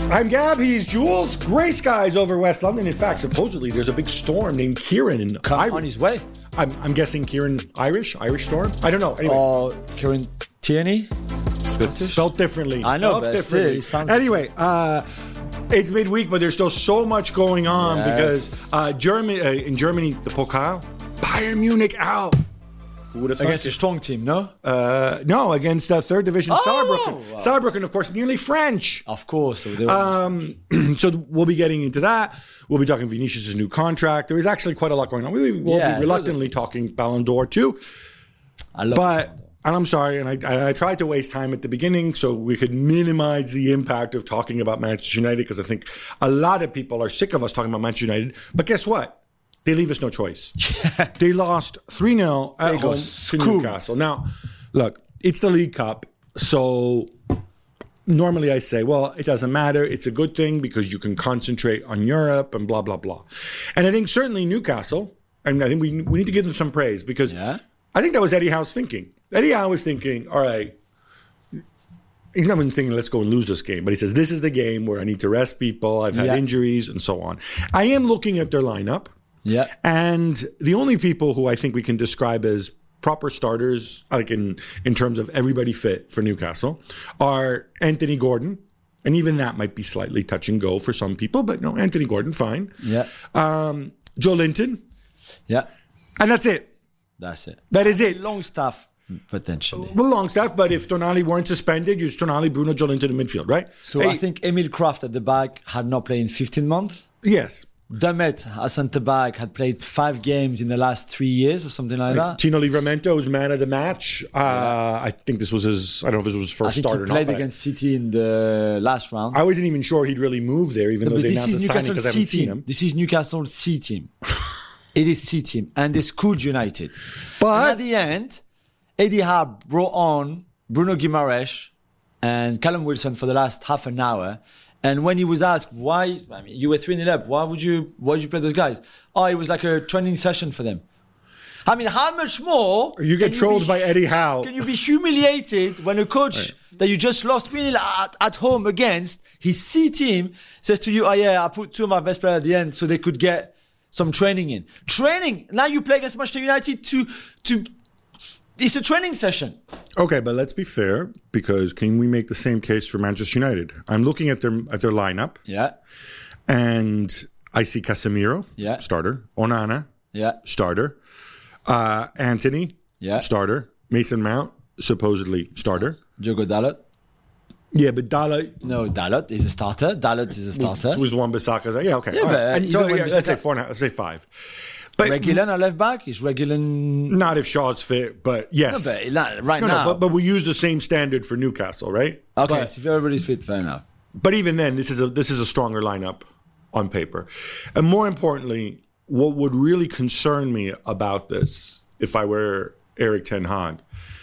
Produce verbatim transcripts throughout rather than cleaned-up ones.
I'm Gab, he's Jules. Grey skies over West London. In fact, supposedly there's a big storm named Kieran. In Come on his way. I'm, I'm guessing Kieran Irish? Irish storm? I don't know. Anyway. Or Kieran Tierney? Scottish? Spelled differently. I know, Spelled but differently. still, it sounds anyway, uh, it's midweek, but there's still so much going on yes. because uh, Germany, uh, in Germany, the Pokal, Bayern Munich out. Who would have against a strong team, no? Uh, no, against uh, third division oh, Saarbrücken. wow. Saarbrücken, of course, nearly French. Of course. So, were... um, so we'll be getting into that. We'll be talking Vinicius' new contract. There is actually quite a lot going on. We will yeah, be reluctantly talking Ballon d'Or too. I love but, and I'm sorry, and I, I tried to waste time at the beginning so we could minimize the impact of talking about Manchester United because I think a lot of people are sick of us talking about Manchester United. But guess what? They leave us no choice. They lost three nil at they home to Newcastle. Now, look, it's the League Cup, so normally I say, well, it doesn't matter. It's a good thing because you can concentrate on Europe and blah, blah, blah. And I think certainly Newcastle, and I think we we need to give them some praise because yeah. I think that was Eddie Howe's thinking. Eddie Howe was thinking, all right, he's not even thinking, let's go and lose this game. But he says, this is the game where I need to rest people. I've had yeah. injuries and so on. I am looking at their lineup. Yeah. And the only people who I think we can describe as proper starters, like in, in terms of everybody fit for Newcastle, are Anthony Gordon. And even that might be slightly touch and go for some people, but no, Anthony Gordon, fine. Yeah. Um, Joe Linton. Yeah. And that's it. That's it. That is it. Longstaff, potentially. Well, Longstaff, but if Tonali weren't suspended, use Tonali, Bruno, Joe Linton in midfield, right? So hey, I think Emil Kraft at the back had not played in fifteen months. Yes. Damet, a centre-back, had played five games in the last three years or something like that. Tino Livramento was man of the match. Uh, yeah. I think this was his, I don't know if this was his first I think start he or not. He played against City in the last round. I wasn't even sure he'd really move there, even no, though they announced the signing because I haven't seen him. This is Newcastle's C team. It is C team. And they schooled United. But and at the end, Eddie Howe brought on Bruno Guimaraes and Callum Wilson for the last half an hour. And when he was asked why, I mean, you were three nil up, why would you, why would you play those guys? Oh, it was like a training session for them. I mean, how much more? You get trolled you be, by Eddie Howe. Can you be humiliated when a coach right. that you just lost three nil at, at home against his C team says to you, oh yeah, I put two of my best players at the end so they could get some training in. Training. Now you play against Manchester United to, to, it's a training session. Okay, but let's be fair, because can we make the same case for Manchester United? I'm looking at their at their lineup. Yeah. And I see Casemiro, yeah. starter. Onana, yeah. starter. Uh, Anthony, yeah. starter. Mason Mount, supposedly starter. Diogo Dalot. Yeah, but Dalot... No, Dalot is a starter. Dalot is a starter. Who's Wan-Bissaka? Yeah, okay. Yeah, right. but and so, yeah, let's say four now. Let's say five. But Reguilon at left back is Reguilon. Not if Shaw's fit, but yes. No, but not right no, now. No, but, but we use the same standard for Newcastle, right? Okay, but, so if everybody's fit, fair enough. But even then, this is a this is a stronger lineup on paper, and more importantly, what would really concern me about this, if I were Erik ten Hag,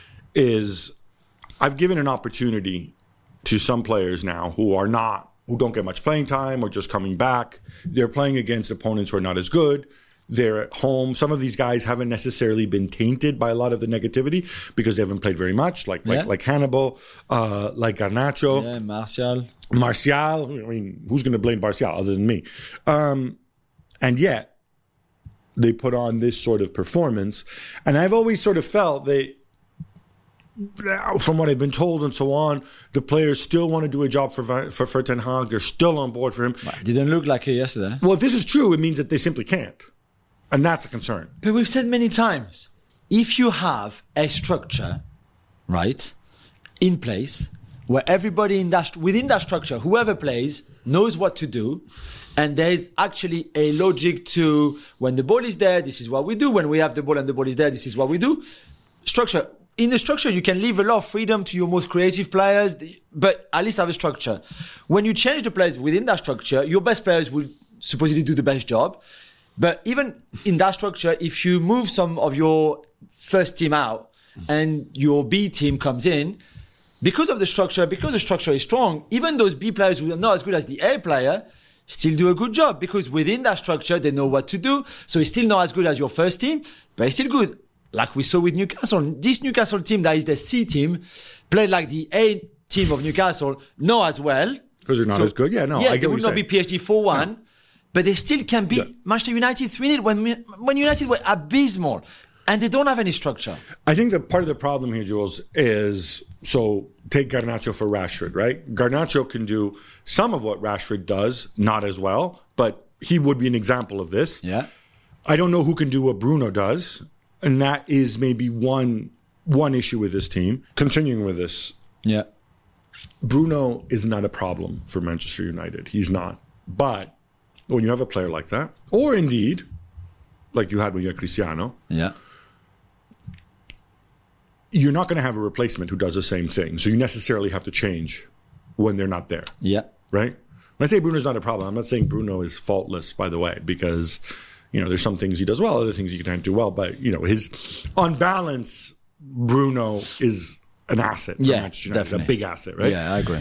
is I've given an opportunity to some players now who are not who don't get much playing time or just coming back. They're playing against opponents who are not as good. They're at home. Some of these guys haven't necessarily been tainted by a lot of the negativity because they haven't played very much, like yeah. like, like Hannibal, uh, like Garnacho. Yeah, Martial. Martial. I mean, who's going to blame Martial other than me? Um, and yet, they put on this sort of performance. And I've always sort of felt that, from what I've been told and so on, the players still want to do a job for for, for Ten Hag. They're still on board for him. Well, it didn't look like it yesterday. Well, if this is true, it means that they simply can't. And that's a concern. But we've said many times, if you have a structure, right, in place, where everybody in that, within that structure, whoever plays, knows what to do, and there's actually a logic to when the ball is there, this is what we do. When we have the ball and the ball is there, this is what we do. Structure. In the structure, you can leave a lot of freedom to your most creative players, but at least have a structure. When you change the players within that structure, your best players will supposedly do the best job. But even in that structure, if you move some of your first team out and your B team comes in, because of the structure, because the structure is strong, even those B players who are not as good as the A player still do a good job because within that structure, they know what to do. So it's still not as good as your first team, but it's still good. Like we saw with Newcastle. This Newcastle team that is the C team played like the A team of Newcastle, not as well. Because they're not So- as good. Yeah, no, yeah, I they get what would you're not be saying. P S G four one, but they still can beat Yeah. Manchester United three nil when, when United were abysmal. And they don't have any structure. I think that part of the problem here, Jules, is so take Garnacho for Rashford, right? Garnacho can do some of what Rashford does, not as well, but he would be an example of this. Yeah. I don't know who can do what Bruno does, and that is maybe one one issue with this team. Continuing with this, Yeah. Bruno is not a problem for Manchester United. He's not. But when you have a player like that, or indeed, like you had when you had Cristiano, Yeah. you're not going to have a replacement who does the same thing. So you necessarily have to change when they're not there, Yeah. right? When I say Bruno's not a problem, I'm not saying Bruno is faultless, by the way, because, you know, there's some things he does well, other things he can't do well. But, you know, his, on balance, Bruno is an asset for Yeah, Manchester United, definitely. a big asset, right? Yeah, I agree.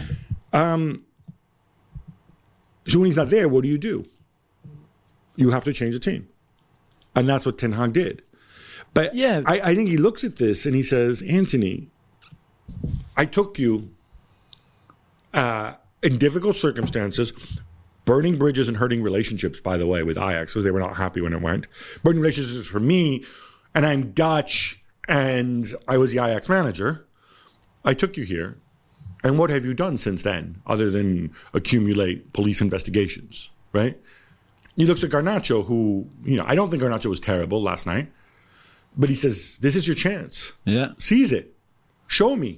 So when he's not there, what do you do? You have to change the team. And that's what Ten Hag did. But Yeah. I, I think he looks at this and he says, Anthony, I took you uh, in difficult circumstances, burning bridges and hurting relationships, by the way, with Ajax, because they were not happy when it went. Burning relationships for me, and I'm Dutch, and I was the Ajax manager. I took you here. And what have you done since then, other than accumulate police investigations, right? He looks at Garnacho, who, you know, I don't think Garnacho was terrible last night, but he says, this is your chance. Yeah. Seize it. Show me.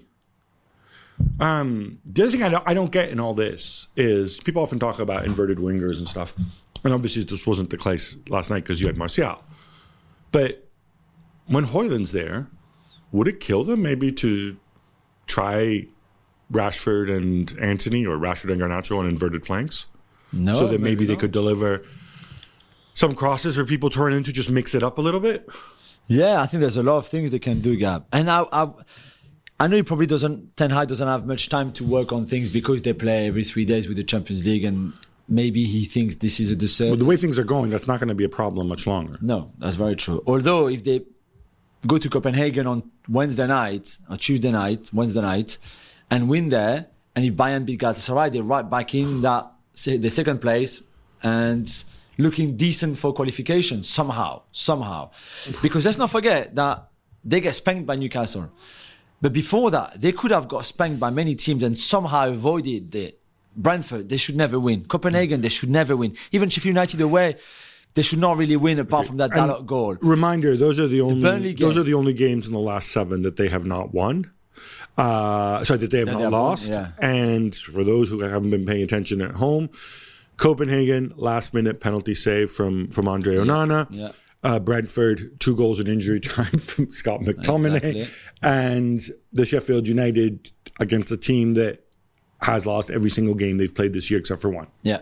Um, the other thing I don't, I don't get in all this is people often talk about inverted wingers and stuff. And obviously this wasn't the case last night because you had Martial. But when Højlund's there, would it kill them maybe to try Rashford and Antony or Rashford and Garnacho on inverted flanks? No. so that maybe, maybe they not. could deliver some crosses for people to run into, just mix it up a little bit? Yeah, I think there's a lot of things they can do, Gab. And I, I, I know he probably doesn't. Ten Hag doesn't have much time to work on things because they play every three days with the Champions League, and maybe he thinks this is a But deserve. the way things are going, that's not going to be a problem much longer. No, that's very true. Although if they go to Copenhagen on Wednesday night or Tuesday night, Wednesday night, and win there, and if Bayern beat Galatasaray, they're right back in that say, the second place and looking decent for qualification somehow, somehow. Because let's not forget that they get spanked by Newcastle. But before that, they could have got spanked by many teams and somehow avoided the Brentford. They should never win. Copenhagen, they should never win. Even Sheffield United away, they should not really win apart from that And Dalot goal. Reminder: those are the only Burnley those game. are the only games in the last seven that they have not won. Uh, sorry, that they have That not they have won, lost. yeah. And for those who haven't been paying attention at home, Copenhagen last minute penalty save from from Andre Onana. yeah. Uh, Brentford two goals in injury time from Scott McTominay, Exactly. and the Sheffield United against a team that has lost every single game they've played this year except for one. Yeah.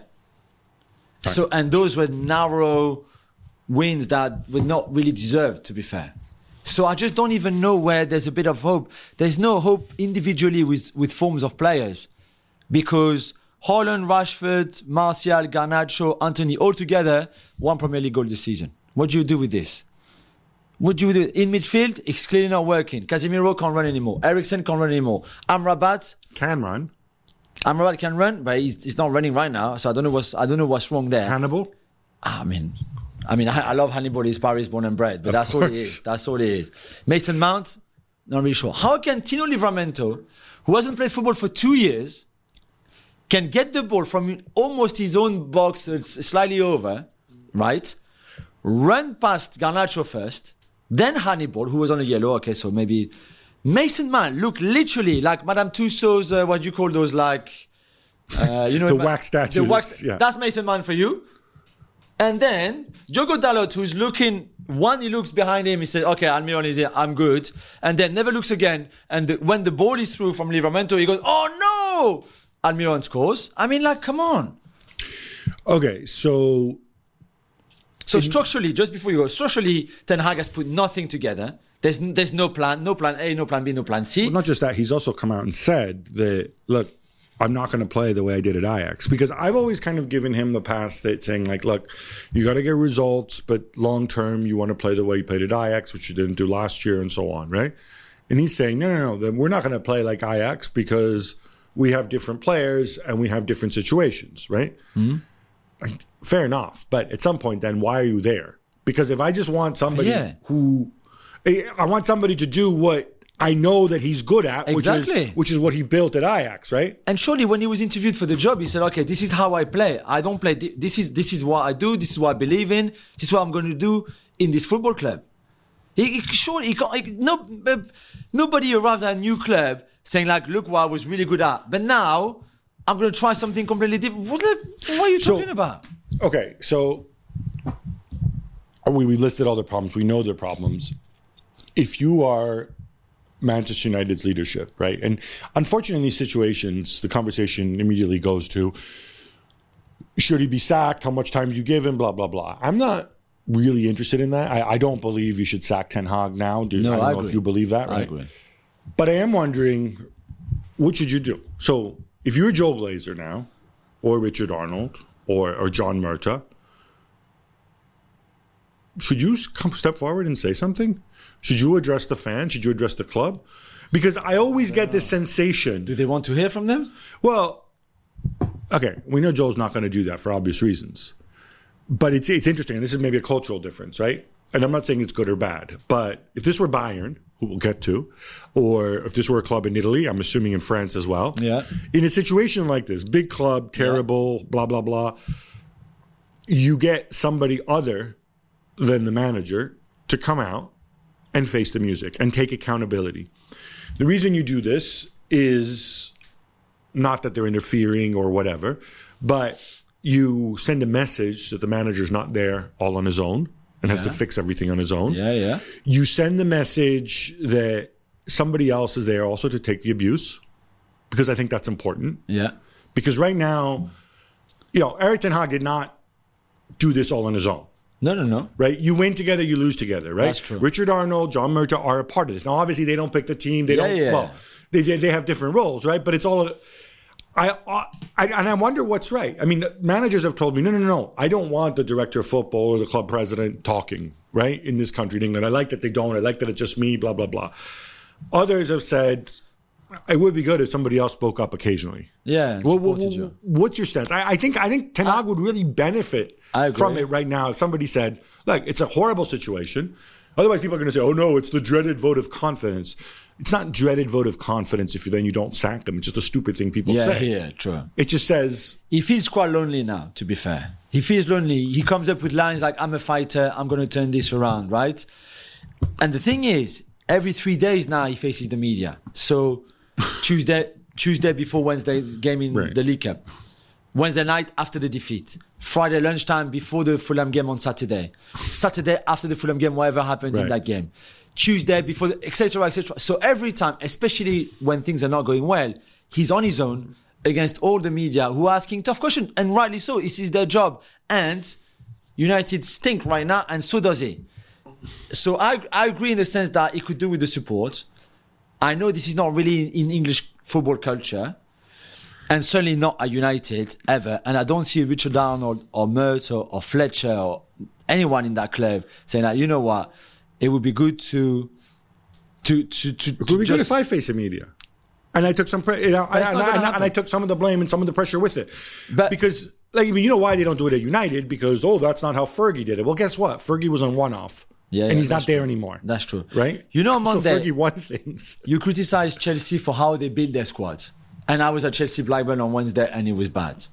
So, and those were narrow wins that were not really deserved, to be fair. So I just don't even know where there's a bit of hope. There's no hope individually with, with forms of players because Haaland, Rashford, Martial, Garnacho, Anthony, all together, one Premier League goal this season. What do you do with this? What do you do? In midfield, it's clearly not working. Casemiro can't run anymore. Eriksen can't run anymore. Amrabat, Can run. Amrabat can run, but he's, he's not running right now. So I don't know what's I don't know what's wrong there. Hannibal. I mean, I mean, I, I love Hannibal. He's Paris born and bred, but Of that's all he course. is. That's all he is. Mason Mount, not really sure. How can Tino Livramento, who hasn't played football for two years, can get the ball from almost his own box, it's slightly over, right? Run past Garnacho first, then Hannibal, who was on a yellow. Okay, so maybe Mason Mount look literally like Madame Tussauds. Uh, what do you call those? Like, uh, you know, The ma- wax statue The wax. that's- yeah. That's Mason Mount for you. And then Diogo Dalot, who's looking, one, he looks behind him, he says, okay, Almiron is here, I'm good. And then never looks again. And the, when the ball is through from Livramento, he goes, oh no! Almiron scores. I mean, like, come on. Okay, so So structurally, just before you go, structurally, Ten Hag has put nothing together. There's, there's no plan, no plan A, no plan B, no plan C. well, not just that, he's also come out and said that, look, I'm not going to play the way I did at Ajax, because I've always kind of given him the pass that saying like, look, you got to get results, but long term you want to play the way you played at Ajax, which you didn't do last year, and so on, right? And he's saying, no, no, no, then we're not going to play like Ajax because we have different players and we have different situations, right? Mm-hmm. Fair enough. But at some point, then why are you there? Because if I just want somebody Yeah. who, I want somebody to do what I know that he's good at, which Exactly. is which is what he built at Ajax, right? And surely, when he was interviewed for the job, he said, "Okay, this is how I play. I don't play. thi- This is this is what I do. This is what I believe in. This is what I'm going to do in this football club." He, he surely he can't. He, no, uh, nobody arrives at a new club saying like, "Look what I was really good at." But now I'm going to try something completely different. What, the- what are you So- talking about? Okay, so we we listed all the problems. We know the problems. If you are Manchester United's leadership, right? And unfortunately, in these situations, the conversation immediately goes to, should he be sacked? How much time do you give him? Blah, blah, blah. I'm not really interested in that. I, I don't believe you should sack Ten Hag now. Do, No, I don't I know agree. if you believe that, I right? agree. But I am wondering, what should you do? So if you're Joe Glazer now, or Richard Arnold, or, or John Murtaugh, should you come step forward and say something? Should you address the fans? Should you address the club? Because I always get this sensation. Do they want to hear from them? Well, okay, we know Joel's not going to do that for obvious reasons. But it's it's interesting, and this is maybe a cultural difference, right? And I'm not saying it's good or bad, but if this were Bayern, who we'll get to, or if this were a club in Italy, I'm assuming in France as well, Yeah. in a situation like this, big club, terrible, yeah. blah, blah, blah, you get somebody other than the manager to come out and face the music and take accountability. The reason you do this is not that they're interfering or whatever, but you send a message that the manager's not there all on his own and has Yeah. to fix everything on his own. Yeah, yeah. You send the message that somebody else is there also to take the abuse, because I think that's important. Yeah. Because right now, you know, Erik Ten Hag did not do this all on his own. No, no, no. Right? You win together, you lose together, right? That's true. Richard Arnold, John Murtaugh are a part of this. Now, obviously, they don't pick the team. They Yeah, don't, yeah. well, they, they they have different roles, right? But it's all, I, I, and I wonder what's right. I mean, managers have told me, no, no, no, no. I don't want the director of football or the club president talking, right? In this country, in England. I like that they don't. I like that it's just me, blah, blah, blah. Others have said, it would be good if somebody else spoke up occasionally. Yeah. Well, well, supported you. what's your stance? I, I think I think Ten Hag would really benefit I agree. from it right now if somebody said, look, it's a horrible situation. Otherwise, people are going to say, oh, no, it's the dreaded vote of confidence. It's not dreaded vote of confidence if you, then you don't sack them. It's just a stupid thing people Yeah, say. yeah, true. It just says, He feels quite lonely now, to be fair. He feels lonely. He comes up with lines like, I'm a fighter, I'm going to turn this around, right? And the thing is, every three days now he faces the media. So Tuesday Tuesday before Wednesday's game in Right. the League Cup. Wednesday night after the defeat. Friday lunchtime before the Fulham game on Saturday. Saturday after the Fulham game, whatever happens in Right. that game. Tuesday before, et cetera, et cetera. So every time, especially when things are not going well, he's on his own against all the media who are asking tough questions, and rightly so. This is their job. And United stink right now, and so does he. So I, I agree in the sense that he could do with the support. I know this is not really in English football culture, and certainly not at United ever. And I don't see Richard Arnold or Mert or, or Fletcher or anyone in that club saying that, you know what, it would be good to to to to, it to would be good just if I face the media. And I took some, pre- you know, and, it's and, not gonna and, and I happen. took some of the blame and some of the pressure with it. But- because, like, I mean, you know why they don't do it at United? Because, oh, that's not how Fergie did it. Well, guess what? Fergie was on one-off. Yeah, and yeah, he's not that's there true. anymore. That's true. Right? You know, on So Monday, Fergie won things. you criticize Chelsea for how they build their squads. And I was at Chelsea Blackburn on Wednesday and it was bad.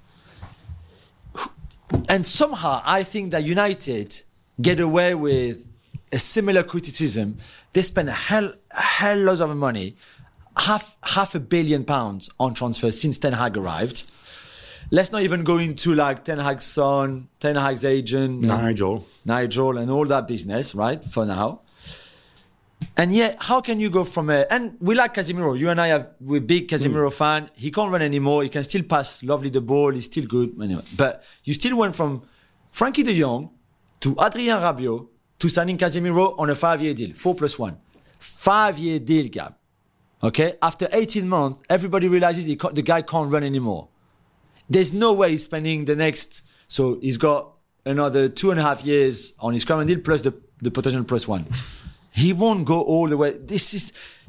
And somehow I think that United get away with a similar criticism. They spend a hell, a hell loads of money, half half a billion pounds on transfers since Ten Hag arrived. Let's not even go into like Ten Hag's son, Ten Hag's agent, Nigel. Nigel, and all that business, right? For now. And yet, how can you go from a... And we like Casemiro. You and I, have, we're big Casemiro Mm. fan. He can't run anymore. He can still pass lovely the ball. He's still good. Anyway, but you still went from Frankie de Jong to Adrien Rabiot to signing Casemiro on a five-year deal. Four plus one. Five-year deal, Gab. Okay? After eighteen months, everybody realizes he can't, the guy can't run anymore. There's no way he's spending the next... So he's got another two and a half years on his current deal plus the, the potential plus one. He won't go all the way. This is,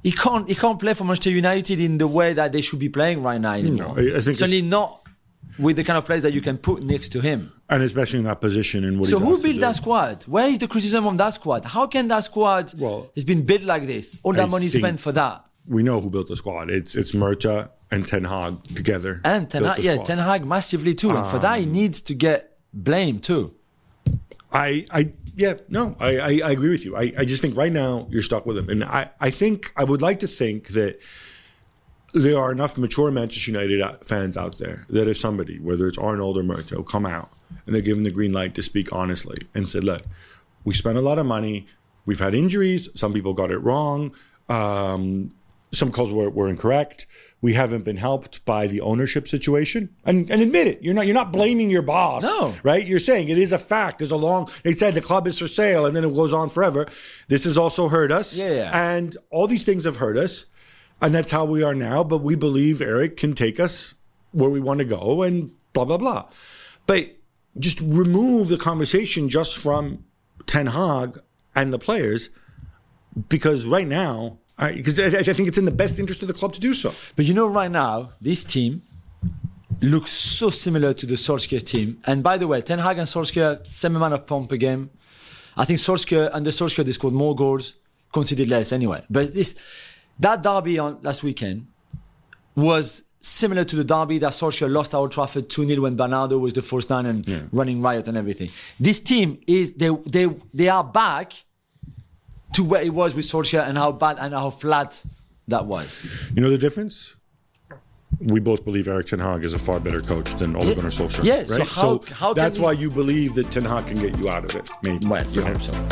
he can't he can't play for Manchester United in the way that they should be playing right now anymore. No, I- I think certainly it's- not with the kind of players that you can put next to him. And especially in that position and what So he's who asked to built do. that squad? Where is the criticism on that squad? How can that squad Well, has been built like this? All that I money think- spent for that. We know who built the squad. It's it's Murta and Ten Hag together. And Ten built Hag, the yeah, squad. Ten Hag massively too. And for that, he needs to get blamed too. I, I, yeah, no, I, I, I agree with you. I, I just think right now you're stuck with him, and I, I think I would like to think that there are enough mature Manchester United fans out there that if somebody, whether it's Arnold or Murto, come out and they're given the green light to speak honestly and said, "Look, we spent a lot of money. We've had injuries. Some people got it wrong. Um, some calls were, were incorrect. We haven't been helped by the ownership situation." And, and admit it. You're not you're not blaming your boss. No. Right? You're saying it is a fact. There's a long they said the club is for sale and then it goes on forever. This has also hurt us. Yeah, yeah. And all these things have hurt us. And that's how we are now. But we believe Eric can take us where we want to go and blah, blah, blah. But just remove the conversation just from Ten Hag and the players, because right now, because I, I think it's in the best interest of the club to do so. But you know, right now, this team looks so similar to the Solskjaer team. And by the way, Ten Hag and Solskjaer, same amount of pump per game. I think Solskjaer, under Solskjaer, they scored more goals, conceded less anyway. But this, that derby on last weekend was similar to the derby that Solskjaer lost at Old Trafford two nil when Bernardo was the first nine and Yeah. running riot and everything. This team is, they, they, they are back to where it was with Solskjaer and how bad and how flat that was. You know the difference? We both believe Eric Ten Hag is a far better coach than Ole Yeah. Gunnar Solskjaer. Yeah, so right? how- how can that's we- why you believe that Ten Hag can get you out of it. Maybe. Well, you hope so.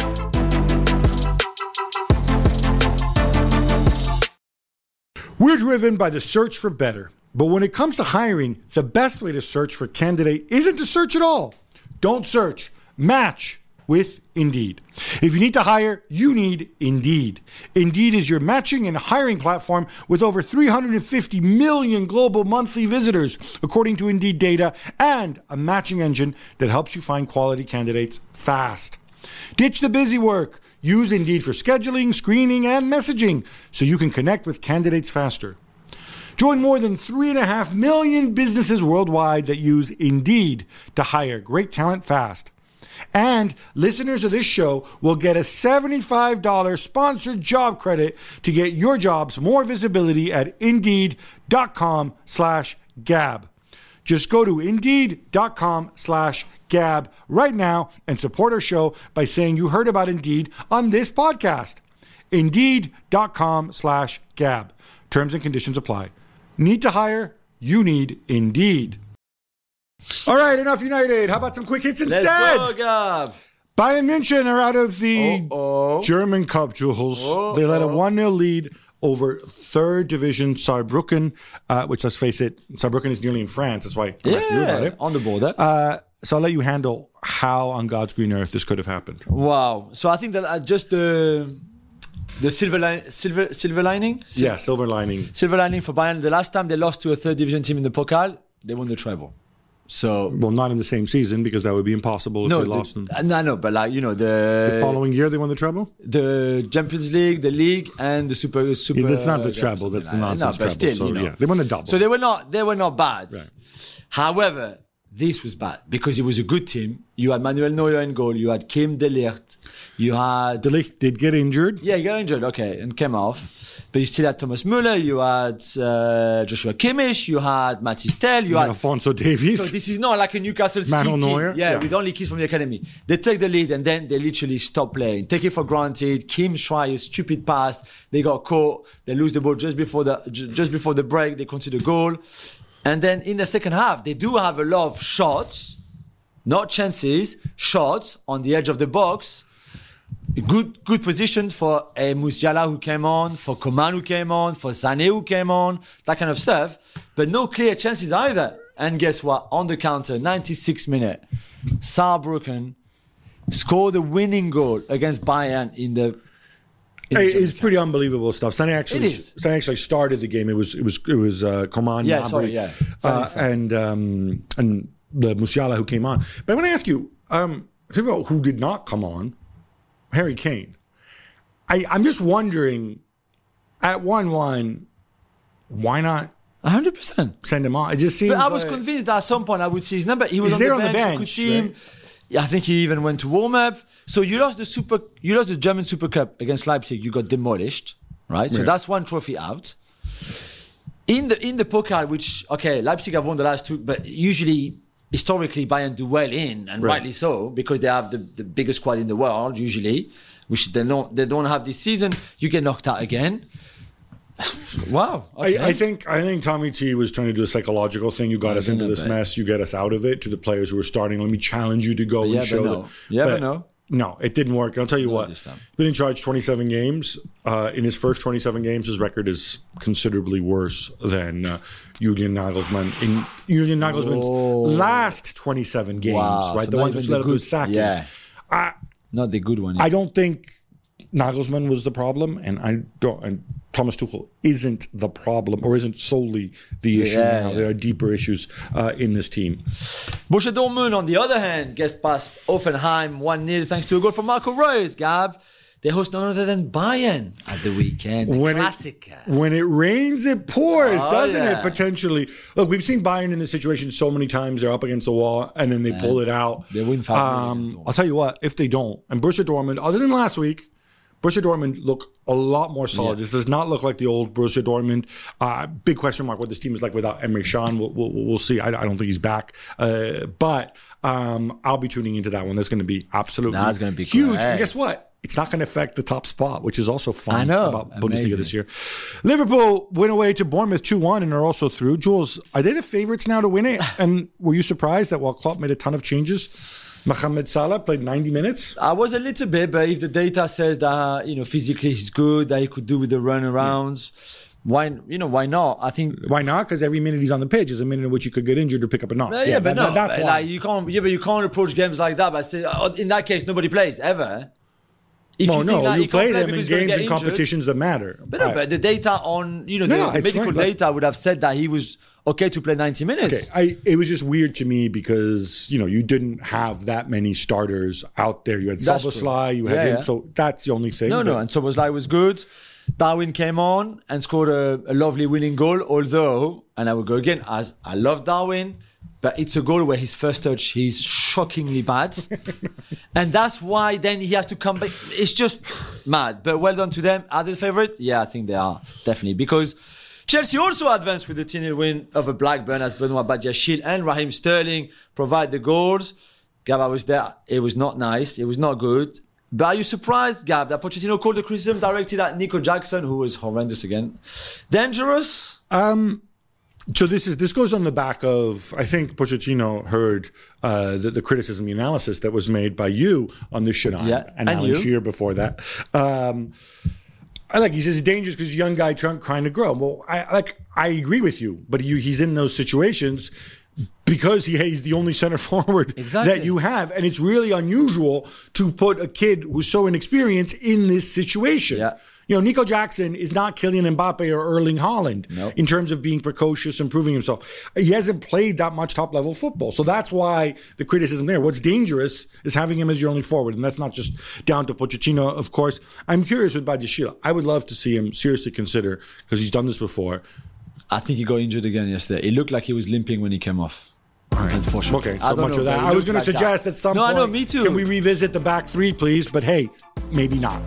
We're driven by the search for better. But when it comes to hiring, the best way to search for a candidate isn't to search at all. Don't search. Match with Indeed. If you need to hire, you need Indeed. Indeed is your matching and hiring platform with over three hundred fifty million global monthly visitors, according to Indeed data, and a matching engine that helps you find quality candidates fast. Ditch the busy work. Use Indeed for scheduling, screening, and messaging so you can connect with candidates faster. Join more than three and a half million businesses worldwide that use Indeed to hire great talent fast. And listeners of this show will get a seventy-five dollars sponsored job credit to get your jobs more visibility at Indeed.com slash Gab. Just go to Indeed.com slash Gab right now and support our show by saying you heard about Indeed on this podcast. Indeed.com slash Gab. Terms and conditions apply. Need to hire? You need Indeed. All right, enough United. How about some quick hits instead? Let's go, Gab. Bayern München are out of the Uh-oh. German Cup, Jules. They led a one nil lead over third division Saarbrücken, uh, which, let's face it, Saarbrücken is nearly in France. That's why I'm asking you about Yeah, it. on the border. Uh, so I'll let you handle how on God's green earth this could have happened. Wow. So I think that uh, just the the silver line, silver silver lining, Sil- Yeah, silver lining. silver lining for Bayern. The last time they lost to a third division team in the Pokal, they won the treble. So Well, not in the same season because that would be impossible if no, they the, lost them. uh, no, no, but like you know the The following year, they won the treble? the Champions League, the league, and the super super. Yeah, that's not the uh, treble. something That's the like that. nonsense No, but treble. still, So, you know. yeah, they won the double. So they were not they were not bad. Right. However, this was bad because it was a good team. You had Manuel Neuer in goal. You had Kim De Ligt. You had De Ligt did get injured. Yeah, he got injured. Okay, and came off. But you still had Thomas Müller. You had uh, Joshua Kimmich. You had Mathis Tel. You And had. Alfonso Davies. So this is not like a Newcastle Manuel City, Neuer, yeah, yeah. with only kids from the academy. They take the lead and then they literally stop playing, take it for granted. Kim try a stupid pass, they got caught. They lose the ball just before the ju- just before the break. They concede a goal, and then in the second half, they do have a lot of shots, not chances, shots on the edge of the box. Good, good position for a Musiala who came on, for Coman who came on, for Sané who came on, that kind of stuff. But no clear chances either. And guess what? On the counter, ninety-six minute, Saarbrücken scored the winning goal against Bayern in the. In the Hey, German it's pretty unbelievable stuff. Sané actually, It is. Sané actually started the game. It was it was it was uh, Coman, Yeah, Gnabry, sorry, yeah. uh, Sané started. and um, and the Musiala who came on. But I want to ask you, um, think about who did not come on. Harry Kane. I, I'm just wondering at one one, why not one hundred percent. send him on? It just seems But I was like, convinced that at some point I would see his number. He was He's on, there the on the bench, bench, you could see him. right? Yeah, I think he even went to warm up. So you lost the super, you lost the German Super Cup against Leipzig. You got demolished, right? So Yeah. that's one trophy out. In the in the Pokal, which okay, Leipzig have won the last two, but usually historically Bayern do well in, and Right. rightly so, because they have the, the biggest squad in the world usually, which they don't they don't have this season. You get knocked out again. Wow. Okay. I, I think I think Tommy T was trying to do a psychological thing. You got us into this but- mess. You get us out of it. To the players who were starting, let me challenge you to go yeah, and show but no. them. Yeah, but But no. No, it didn't work. I'll tell you what. this time. Been in charge twenty-seven games. Uh, in his first twenty-seven games, his record is considerably worse than uh, Julian Nagelsmann. In Julian Nagelsmann's last twenty-seven games, Wow. right? So the not one even which the led up to good- his sacking. Yeah. I, Not the good one. I don't think Nagelsmann was the problem, and I don't. And Thomas Tuchel isn't the problem, or isn't solely the issue. Yeah, now yeah. there are deeper issues uh, in this team. Borussia Dortmund, on the other hand, gets past Offenheim one nil thanks to a goal from Marco Reus, Gab. They host none other than Bayern at the weekend. The When it, Klassiker. when it rains, it pours, Oh, doesn't yeah. it? Potentially. Look, we've seen Bayern in this situation so many times. They're up against the wall, and then they pull it out. They win five nil Um, against Dortmund. I'll tell you what, if they don't, and Borussia Dortmund, other than last week, Borussia Dortmund look a lot more solid. Yeah. This does not look like the old Borussia Dortmund. Uh, big question mark what this team is like without Emre Can. We'll, we'll, we'll see. I, I don't think he's back. Uh, but um, I'll be tuning into that one. That's going to be absolutely That's gonna be huge. great. And guess what? It's not going to affect the top spot, which is also fun I know. about Amazing. Bundesliga this year. Liverpool went away to Bournemouth two one and are also through. Jules, are they the favorites now to win it? And were you surprised that while Klopp made a ton of changes, Mohamed Salah played ninety minutes? I was a little bit, but if the data says that, you know, physically he's good, that he could do with the runarounds, why, you know, why not? I think. Why not? Because every minute he's on the pitch is a minute in which you could get injured or pick up a knock. Yeah, yeah, but that- no, that's but why. like you can't. Yeah, but you can't approach games like that. But say, oh, in that case, nobody plays ever. If no, you think no, that you he can't play them in because he's gonna games get and injured- competitions that matter. But no, Right. but the data on, you know, No, the, no, the it's medical fine, but- data would have said that he was okay to play ninety minutes. Okay, I it was just weird to me because you know you didn't have that many starters out there. You had That's Szoboszlai, you had Yeah, him, yeah. so that's the only thing. No, no, but- and Szoboszlai was good. Darwin came on and scored a, a lovely winning goal. Although, and I will go again, as I love Darwin, but it's a goal where his first touch he's shockingly bad, and that's why then he has to come back. It's just mad. But well done to them. Are they the favorite? Yeah, I think they are definitely because Chelsea also advanced with the two nil win over Blackburn as Benoit Badiashile and Raheem Sterling provide the goals. Gab, I was there. It was not nice. It was not good. But are you surprised, Gab, that Pochettino called the criticism directed at Nico Jackson, who was horrendous again? Dangerous? Um, so this is this goes on the back of I think Pochettino heard uh, the, the criticism, the analysis that was made by you on this show, Yeah, and, and Alan you. Shearer before that. Um, I like he says it's dangerous because young guy trying trying to grow. Well, I like I agree with you, but you, he's in those situations because he, he's the only center forward Exactly. that you have, and it's really unusual to put a kid who's so inexperienced in this situation. Yeah. You know, Nico Jackson is not Kylian Mbappe or Erling Haaland Nope. in terms of being precocious and proving himself. He hasn't played that much top level football. So that's why the criticism there. What's dangerous is having him as your only forward. And that's not just down to Pochettino, of course. I'm curious with Badiashile. I would love to see him seriously consider, because he's done this before. I think he got injured again yesterday. It looked like he was limping when he came off. Unfortunately. Okay, I so don't much know, of that. but it I was looked going to like suggest that. at some no, point. I know, me too. Can we revisit the back three, please? But hey, maybe not.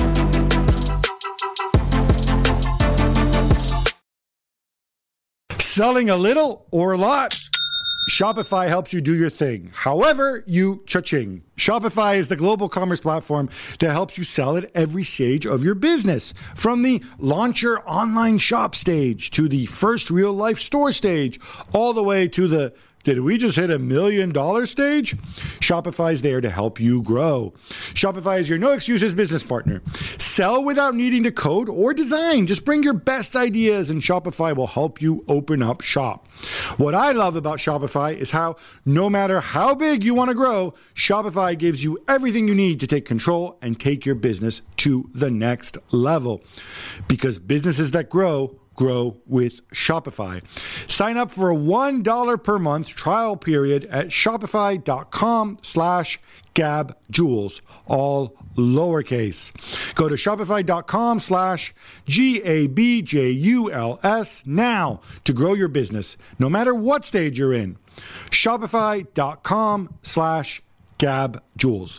Selling a little or a lot? Shopify helps you do your thing. However, you cha-ching. Shopify is the global commerce platform that helps you sell at every stage of your business. From the launch your online shop stage to the first real life store stage, all the way to the did we just hit a million dollar stage? Shopify is there to help you grow. Shopify is your no excuses business partner. Sell without needing to code or design. Just bring your best ideas and Shopify will help you open up shop. What I love about Shopify is how no matter how big you want to grow, Shopify gives you everything you need to take control and take your business to the next level. Because businesses that grow grow with Shopify. Sign up for a one dollar per month trial period at shopify.com slash gabjules, all lowercase. Go to shopify.com slash G A B J U L S now to grow your business, no matter what stage you're in. Shopify.com slash gabjules.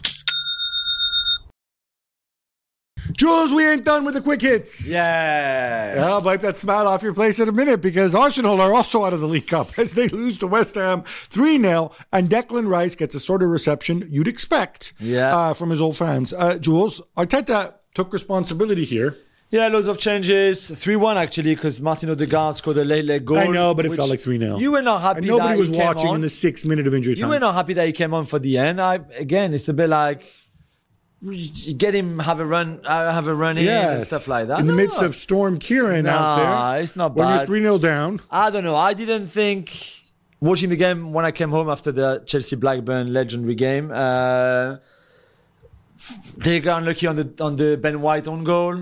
Jules, we ain't done with the quick hits. Yeah. I'll wipe that smile off your face in a minute because Arsenal are also out of the League Cup as they lose to West Ham three nil, and Declan Rice gets a sort of reception you'd expect yeah. uh, from his old fans. Uh, Jules, Arteta took responsibility here. Yeah, loads of changes. three one actually, because Martin Odegaard scored a late, late goal. I know, but it felt like three nil. You were not happy and nobody that was he came watching on. in the sixth minute of injury time. You were not happy that he came on for the end. I Again, it's a bit like... get him have a run, uh, have a run in yes. and stuff like that. In the no. midst of Storm Kieran nah, out there. It's not when bad. you're three nil down. I don't know. I didn't think watching the game when I came home after the Chelsea Blackburn legendary game. Uh, they got unlucky on the on the Ben White own goal.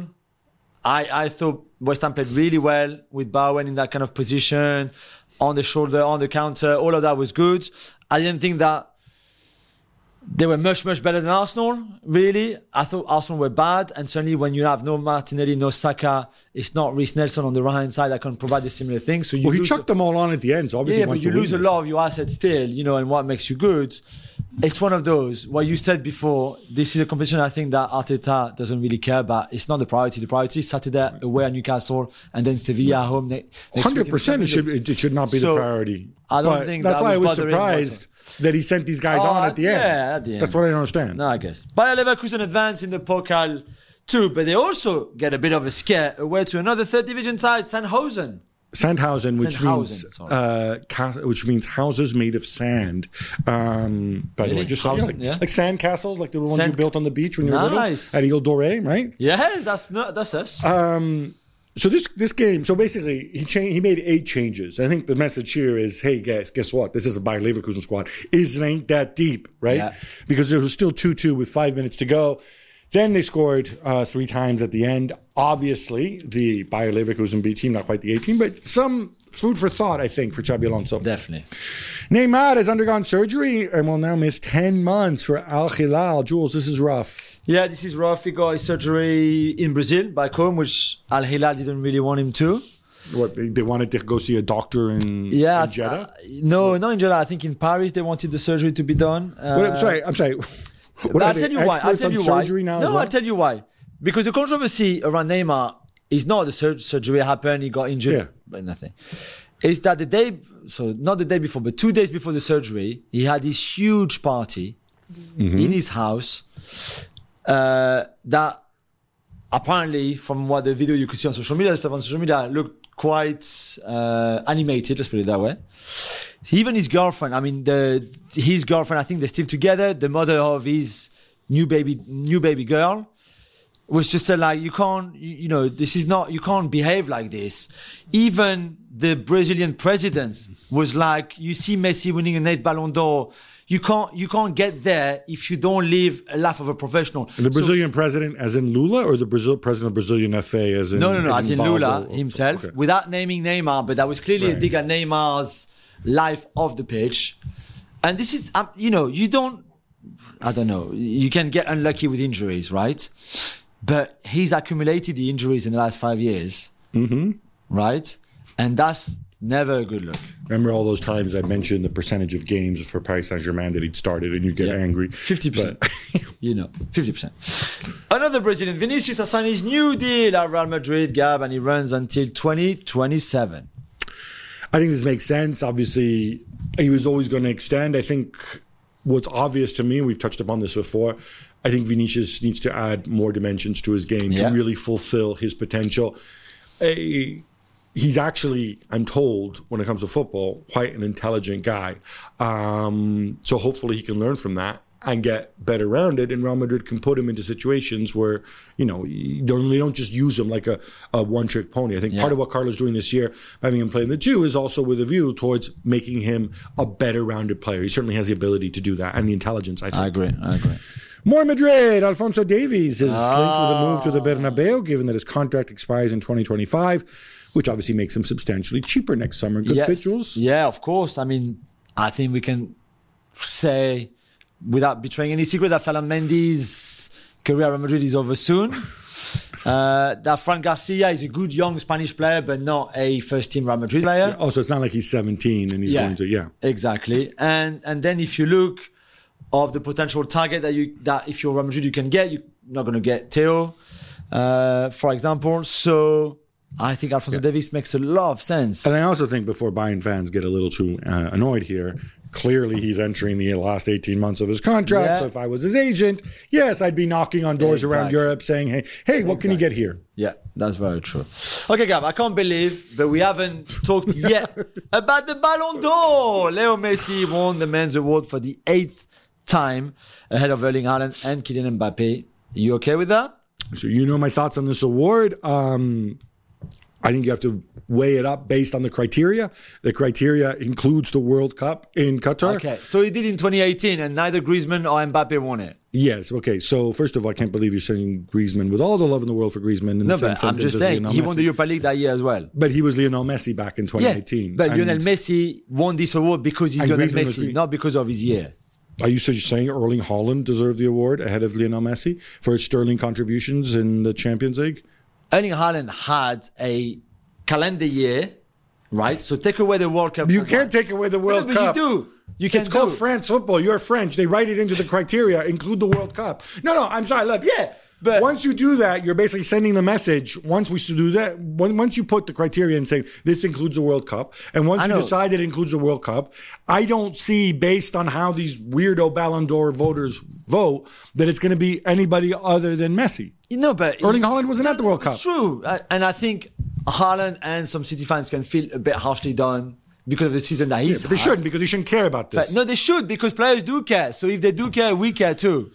I I thought West Ham played really well with Bowen in that kind of position, on the shoulder, on the counter. All of that was good. I didn't think that they were much, much better than Arsenal, really. I thought Arsenal were bad, and certainly when you have no Martinelli, no Saka, it's not Reece Nelson on the right-hand side that can provide a similar thing. So you well, he lose chucked a, them all on at the end, so obviously yeah, he but wants you to lose a win lot of your assets still, you know, and what makes you good. It's one of those, what you said before, this is a competition I think that Arteta doesn't really care about. It's not the priority. The priority is Saturday away at Newcastle and then Sevilla at home. Next one hundred percent it should, it should not be so, the priority. I don't but think that's that why I would was bother him surprised that he sent these guys Oh, on at the end. yeah, at the end. That's what I don't understand. No, I guess. Bayer Leverkusen advance in the Pokal too, but they also get a bit of a scare away to another third division side, Sandhausen. Sandhausen, which Sandhausen, means sorry. uh, cas- which means houses made of sand. Um, by the Really? way, just Housing, like, yeah. like sand castles, like the ones Sand- you built on the beach when you were Nice. little at Ile Doré, right? Yes, that's not, that's us. Um, so this this game, so basically he changed. He made eight changes. I think the message here is, hey guys, guess what? This is a Bayer Leverkusen squad. It ain't that deep, right? Yeah. Because there was still two two with five minutes to go. Then they scored uh, three times at the end. Obviously, the Bayer Leverkusen B team, not quite the A team, but some food for thought, I think, for Xabi Alonso. Definitely. Neymar has undergone surgery and will now miss ten months for Al Hilal. Jules, this is rough. Yeah, this is rough. He got his surgery in Brazil, back home, which Al Hilal didn't really want him to. What, they wanted to go see a doctor in, Yeah, in Jeddah? uh, no, not in Jeddah. I think in Paris they wanted the surgery to be done. Uh, What, I'm sorry, I'm sorry. What But are I'll they, tell you why. I'll experts tell on you why. surgery now no, as well? I'll tell you why. Because the controversy around Neymar is not the sur- surgery happened, he got injured, Yeah. but nothing. It's that the day, so not the day before, but two days before the surgery, he had this huge party Mm-hmm. in his house uh, that apparently, from what the video you could see on social media, stuff on social media, looked quite uh, animated, let's put it that way. Even his girlfriend, I mean, the his girlfriend, I think they're still together. The mother of his new baby, new baby girl, was just said like, you can't, you, you know, this is not, you can't behave like this. Even the Brazilian president was like, you see Messi winning an eighth Ballon d'Or. You can't, you can't get there if you don't live a life of a professional. The Brazilian so, president, as in Lula, or the Brazil president of Brazilian F A, as in no, no, no, as in Lula or, himself, okay. without naming Neymar, but that was clearly Right. a dig at Neymar's life off the pitch. And this is, um, you know, you don't, I don't know, you can get unlucky with injuries, right? But he's accumulated the injuries in the last five years, mm-hmm. right? And that's never a good look. Remember all those times I mentioned the percentage of games for Paris Saint-Germain that he'd started and you'd get Yeah. angry. fifty percent. You know, fifty percent. Another Brazilian, Vinicius, has signed his new deal at Real Madrid, Gab, and he runs until twenty twenty-seven. I think this makes sense. Obviously, he was always going to extend. I think what's obvious to me, we've touched upon this before, I think Vinicius needs to add more dimensions to his game Yeah. to really fulfill his potential. A, he's actually, I'm told, when it comes to football, quite an intelligent guy. Um, so hopefully he can learn from that and get better rounded, and Real Madrid can put him into situations where, you know, you don't, they don't just use him like a, a one-trick pony. I think Yeah. part of what Carlo's doing this year, by having him play in the two, is also with a view towards making him a better rounded player. He certainly has the ability to do that and the intelligence, I think. I agree, I agree. More Madrid. Alphonso Davies is linked with a move to the Bernabeu, given that his contract expires in twenty twenty-five. which obviously makes him substantially cheaper next summer. Good Yes. fit, Jules? Yeah, of course. I mean, I think we can say, without betraying any secret, that Ferland Mendy's career at Real Madrid is over soon. Uh, that Fran Garcia is a good young Spanish player, but not a first-team Real Madrid player. Also, it's not like he's seventeen and he's Yeah. going to, yeah. Exactly. And and then if you look of the potential target that you that if you're Real Madrid you can get, you're not going to get Theo, uh, for example. So I think Alphonso Davies makes a lot of sense. And I also think before Bayern fans get a little too uh, annoyed here, clearly he's entering the last eighteen months of his contract. Yeah. So if I was his agent, yes, I'd be knocking on doors around Exactly. Europe saying, hey, hey, what can you get here? Yeah, that's very true. Okay, Gab, I can't believe, but we haven't talked yet about the Ballon d'Or. Leo Messi won the men's award for the eighth time ahead of Erling Haaland and Kylian Mbappe. You okay with that? So you know my thoughts on this award. Um, I think you have to weigh it up based on the criteria. The criteria includes the World Cup in Qatar. Okay, so he did in twenty eighteen, and neither Griezmann or Mbappe won it. Yes. Okay. So first of all, I can't believe you're saying Griezmann with all the love in the world for Griezmann. In No, the same but I'm sentence just as saying, Lionel he Messi. won the Europa League that year as well. But he was Lionel Messi back in twenty Yeah, eighteen. but And- Lionel Messi won this award because he's And Lionel Griezmann was Messi, Grie- not because of his year. Are you saying Erling Haaland deserved the award ahead of Lionel Messi for his sterling contributions in the Champions League? Erling Haaland had a calendar year, right? So take away the World Cup. You for can't one. take away the World but Cup. you do. You can It's called do. France football. You're French. They write it into the criteria, include the World Cup. No, no, I'm sorry. Look, Yeah, but- once you do that, you're basically sending the message. Once we do that, when, once you put the criteria and say this includes the World Cup, and once I you know. decide it includes the World Cup, I don't see, based on how these weirdo Ballon d'Or voters vote, that it's going to be anybody other than Messi. No, but Erling Haaland wasn't at the World Cup. It's true, I- and I think Haaland and some City fans can feel a bit harshly done because of the season that he's But they had. shouldn't, because they shouldn't care about this. But no, they should, because players do care. So if they do care, we care too.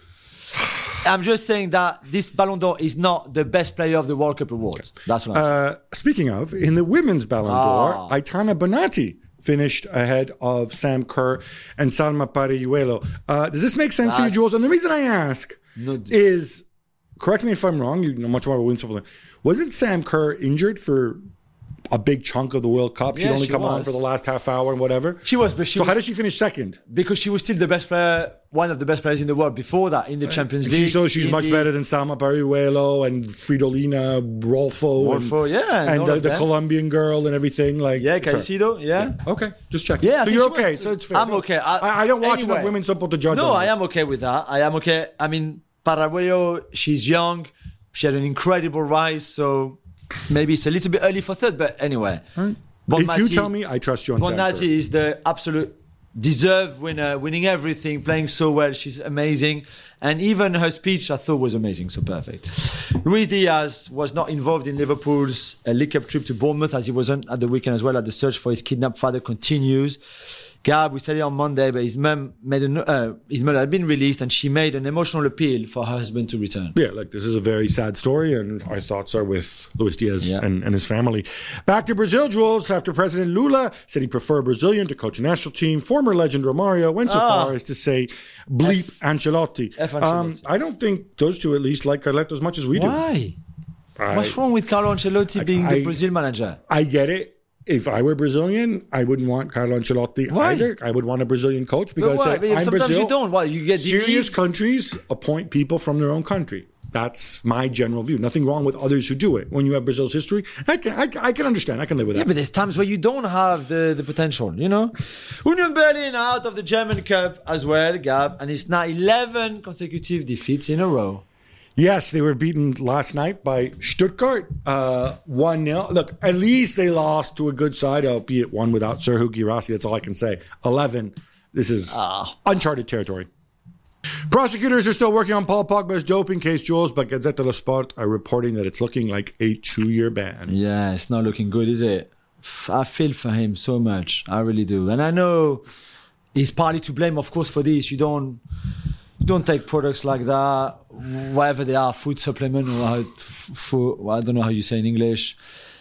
I'm just saying that this Ballon d'Or is not the best player of the World Cup awards. That's what I'm saying. Uh, speaking of, in the women's Ballon d'Or, Aitana Bonatti finished ahead of Sam Kerr and Salma Pariuelo. Uh, does this make sense to you, That's- Jules? And the reason I ask No, d- is, correct me if I'm wrong, you know much more about women's football. Wasn't Sam Kerr injured for a big chunk of the World Cup? She'd Yeah, only she come on was. for the last half hour and whatever. She was, but she so was, how did she finish second? because she was still the best player, one of the best players in the world before that in the Champions And League. she, so she's in much the- better than Salma Pariuelo and Fridolina Rolfo. Rolfo, and, yeah, and And all the, of the them. Colombian girl and everything. Like, Yeah, sorry. Caicedo, yeah. Okay, just checking. Yeah, I so think you're she okay. was. So it's fair. I'm No, okay. I, I don't watch anyway. enough women's football to judge. No, on I this. am okay with that. I am okay. I mean, Paraguayo, she's young. She had an incredible rise, so maybe it's a little bit early for third, but anyway. If you tell me, I trust you on Sam Bonatti Kerr. is the absolute deserved winner, winning everything, playing so well. She's amazing. And even her speech, I thought, was amazing. So perfect. Luis Diaz was not involved in Liverpool's uh, League Cup trip to Bournemouth, as he wasn't at the weekend as well, as the search for his kidnapped father continues. Gab, we said it on Monday, but his mum made an, uh, his mother had been released, and she made an emotional appeal for her husband to return. Yeah, like this is a very sad story, and our thoughts are with Luis Diaz Yeah. and, and his family. Back to Brazil, Jules, after President Lula said he preferred Brazilian to coach a national team, former legend Romario went so Ah. far as to say, bleep Ancelotti. F. Um, Ancelotti. I don't think those two at least like Carletto as much as we do. Why? I, What's wrong with Carlo Ancelotti being I- the Brazil manager? I get it. If I were Brazilian, I wouldn't want Carlo Ancelotti Why? either. I would want a Brazilian coach But because why? uh, But I'm sometimes Brazil. you don't. Why? You get Serious Diniz? countries appoint people from their own country. That's my general view. Nothing wrong with others who do it. When you have Brazil's history, I can, I, can- I can understand. I can live with Yeah, that. but there's times where you don't have the, the potential, you know? Union Berlin out of the German Cup as well, Gab, and it's now eleven consecutive defeats in a row. Yes, they were beaten last night by Stuttgart, uh, one nil. Look, at least they lost to a good side, albeit one without Serhou Guirassy. That's all I can say. eleven. This is Ah. uncharted territory. Prosecutors are still working on Paul Pogba's doping case, Jules, but Gazzetta dello Sport are reporting that it's looking like a two-year ban. Yeah, it's not looking good, is it? F- I feel for him so much. I really do. And I know he's partly to blame, of course, for this. You don't you don't take products like that, whatever they are, food supplement or how, f- food, well, I don't know how you say in English.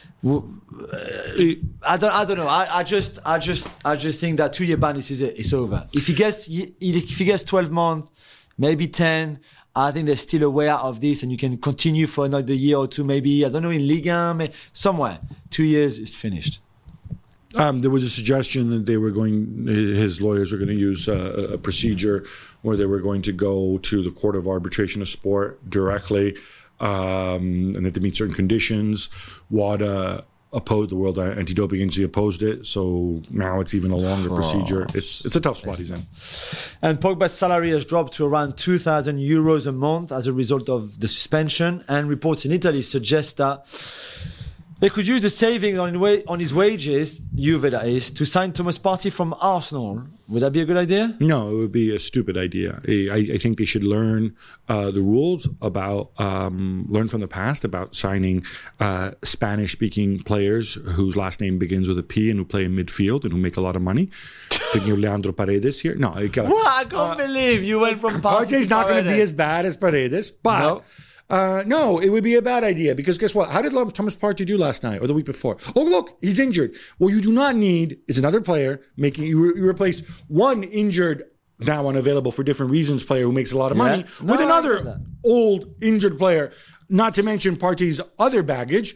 W- I don't. I don't know. I, I just. I just. I just think that two-year ban is is it. It's over. If he gets. If he gets twelve months, maybe ten. I think they're still aware of this, and you can continue for another year or two, maybe. I don't know, in Liga, maybe somewhere. Two years is finished. Um, there was a suggestion that they were going, his lawyers were going to use a, a procedure where they were going to go to the Court of Arbitration of Sport directly, um, and that they meet certain conditions. WADA opposed, the World Anti-Doping Agency opposed it, so now it's even a longer oh. procedure. It's it's a tough spot he's in. And Pogba's salary has dropped to around two thousand euros a month as a result of the suspension, and reports in Italy suggest that they could use the savings on, wa- on his wages, Juve that is, to sign Thomas Partey from Arsenal. Would that be a good idea? No, it would be a stupid idea. I, I think they should learn uh, the rules about, um, learn from the past about signing uh, Spanish-speaking players whose last name begins with a P and who play in midfield and who make a lot of money. Thinking of Leandro Paredes here. No, I, what? I can't uh, believe you went from Partey Partey's to not going to Paredes. be as bad as Paredes, but... No. Uh, no, it would be a bad idea because guess what? How did Thomas Partey do last night or the week before? Oh, look, he's injured. What you do not need is another player making you, re- you replace one injured, now unavailable for different reasons, player who makes a lot of Yeah. money No, with I another know that. old injured player. Not to mention Partey's other baggage.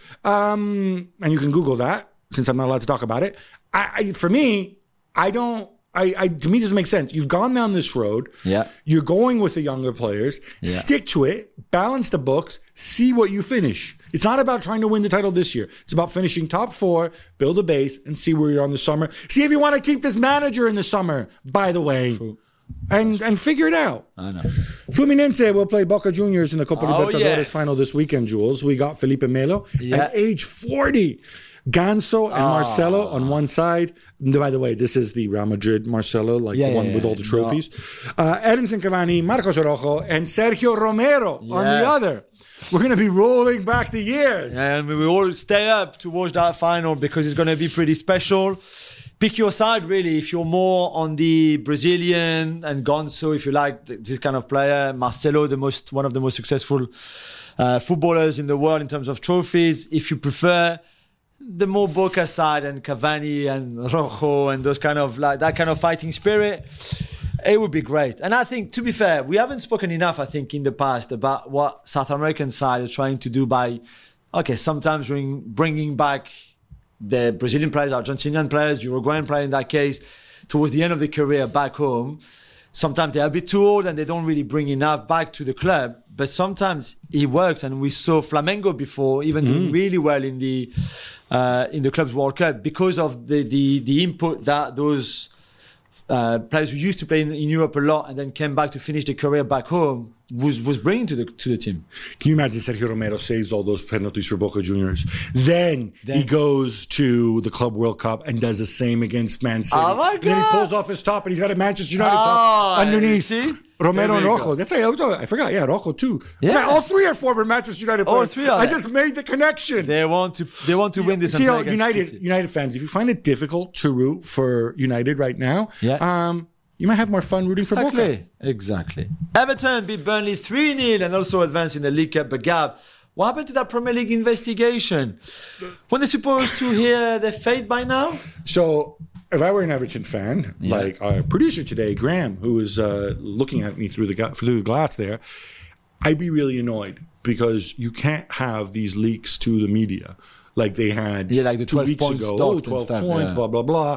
Um, and you can Google that since I'm not allowed to talk about it. I, I for me, I don't. I, I to me, it doesn't make sense. You've gone down this road. Yeah. You're going with the younger players. Yeah. Stick to it. Balance the books. See what you finish. It's not about trying to win the title this year. It's about finishing top four, build a base, and see where you're on the summer. See if you want to keep this manager in the summer, by the way. True. And and figure it out. I know. Fluminense will play Boca Juniors in the Copa Oh, Libertadores yes. final this weekend, Jules. We got Felipe Melo Yeah. at age forty. Ganso and Marcelo on one side. And by the way, this is the Real Madrid Marcelo, like Yeah, the one yeah, with yeah. all the trophies. No. Uh, Edinson Cavani, Marcos Araujo, and Sergio Romero Yeah. on the other. We're going to be rolling back the years. And we will all stay up to watch that final because it's going to be pretty special. Pick your side, really. If you're more on the Brazilian and Gonzo, if you like th- this kind of player, Marcelo, the most one of the most successful uh, footballers in the world in terms of trophies. If you prefer the more Boca side and Cavani and Rojo and those kind of like that kind of fighting spirit, it would be great. And I think, to be fair, we haven't spoken enough, I think, in the past about what South American side are trying to do by, okay, sometimes bring, bringing back the Brazilian players, Argentinian players, Uruguayan players in that case, towards the end of their career back home. Sometimes they're a bit too old and they don't really bring enough back to the club. But sometimes it works, and we saw Flamengo before, even mm. doing really well in the uh, in the club's World Cup because of the the, the input that those uh, players who used to play in, in Europe a lot and then came back to finish their career back home was was bringing to the to the team. Can you imagine Sergio Romero saves all those penalties for Boca Juniors? Then, then he goes to the Club World Cup and does the same against Man City. Oh my God! And then he pulls off his top and he's got a Manchester United oh, top underneath. See? Romero and Rojo. That's right. I forgot. Yeah, Rojo too. Yeah. yeah, all three are former Manchester United players. All three are. I just made the connection. They want to. They want to win this. See, you know, United City. United fans, if you find it difficult to root for United right now, yeah. um, you might have more fun rooting exactly. for Boca. Exactly. Everton beat Burnley three nil and also advanced in the League Cup. But Gab, what happened to that Premier League investigation? When they're supposed to hear their fate by now? So, if I were an Everton fan, yeah. like our producer today, Graham, who was uh, looking at me through the through the glass there, I'd be really annoyed because you can't have these leaks to the media like they had yeah, like the two weeks points ago. Oh, twelve stuff, points, yeah. blah, blah, blah.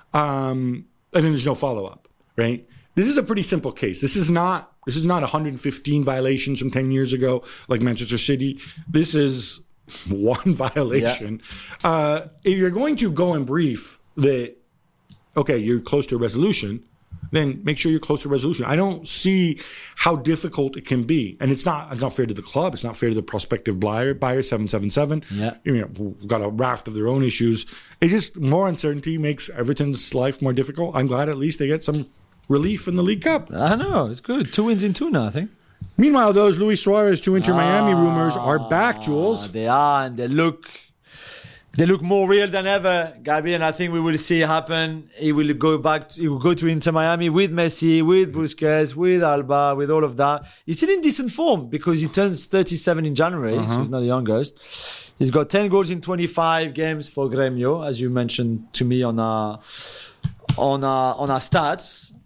Um, and then there's no follow-up, right? This is a pretty simple case. This is not this is not one hundred fifteen violations from ten years ago like Manchester City. This is one violation. Yeah. Uh, if you're going to go and brief that, okay, you're close to a resolution, then make sure you're close to a resolution. I don't see how difficult it can be. And it's not it's not fair to the club. It's not fair to the prospective buyer, buyer seven seven seven. Yeah. You know, who've got a raft of their own issues. It just, more uncertainty makes Everton's life more difficult. I'm glad at least they get some relief in the League Cup. I know, it's good. Two wins in two now, I think. Meanwhile, those Luis Suarez to Inter Miami ah, rumors are back, Jules. They are, and they look... They look more real than ever, Gabi, and I think we will see it happen. He will go back. To, he will go to Inter Miami with Messi, with Busquets, with Alba, with all of that. He's still in decent form because he turns thirty-seven in January, uh-huh. so he's not the youngest. He's got ten goals in twenty-five games for Grêmio, as you mentioned to me on our on our on our stats.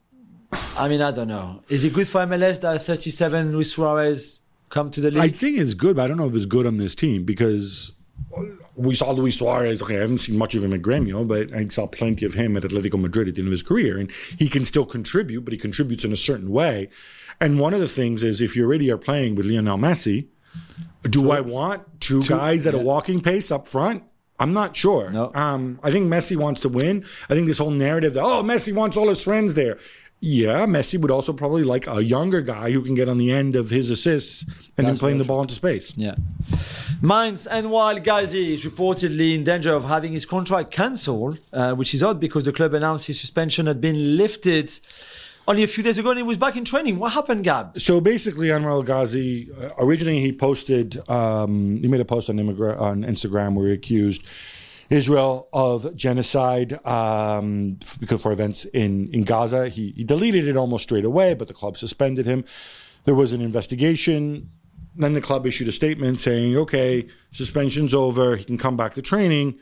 I mean, I don't know. Is it good for M L S that thirty-seven Luis Suarez come to the league? I think it's good, but I don't know if it's good on this team because we saw Luis Suarez. Okay, I haven't seen much of him at Gremio, but I saw plenty of him at Atletico Madrid at the end of his career. And he can still contribute, but he contributes in a certain way. And one of the things is if you already are playing with Lionel Messi, do True. I want two, two guys at yeah. a walking pace up front? I'm not sure. No. Um, I think Messi wants to win. I think this whole narrative that, oh, Messi wants all his friends there. Yeah, Messi would also probably like a younger guy who can get on the end of his assists and That's then playing the ball into space. Yeah. Mainz, and while Ghazi is reportedly in danger of having his contract cancelled, uh, which is odd because the club announced his suspension had been lifted only a few days ago and he was back in training. What happened, Gab? So basically, Anwar El Ghazi, uh, originally he posted, um, he made a post on, immigra- on Instagram where he accused Israel of genocide um, because for events in, in Gaza. He, he deleted it almost straight away, but the club suspended him. There was an investigation. Then the club issued a statement saying, okay, suspension's over. He can come back to training.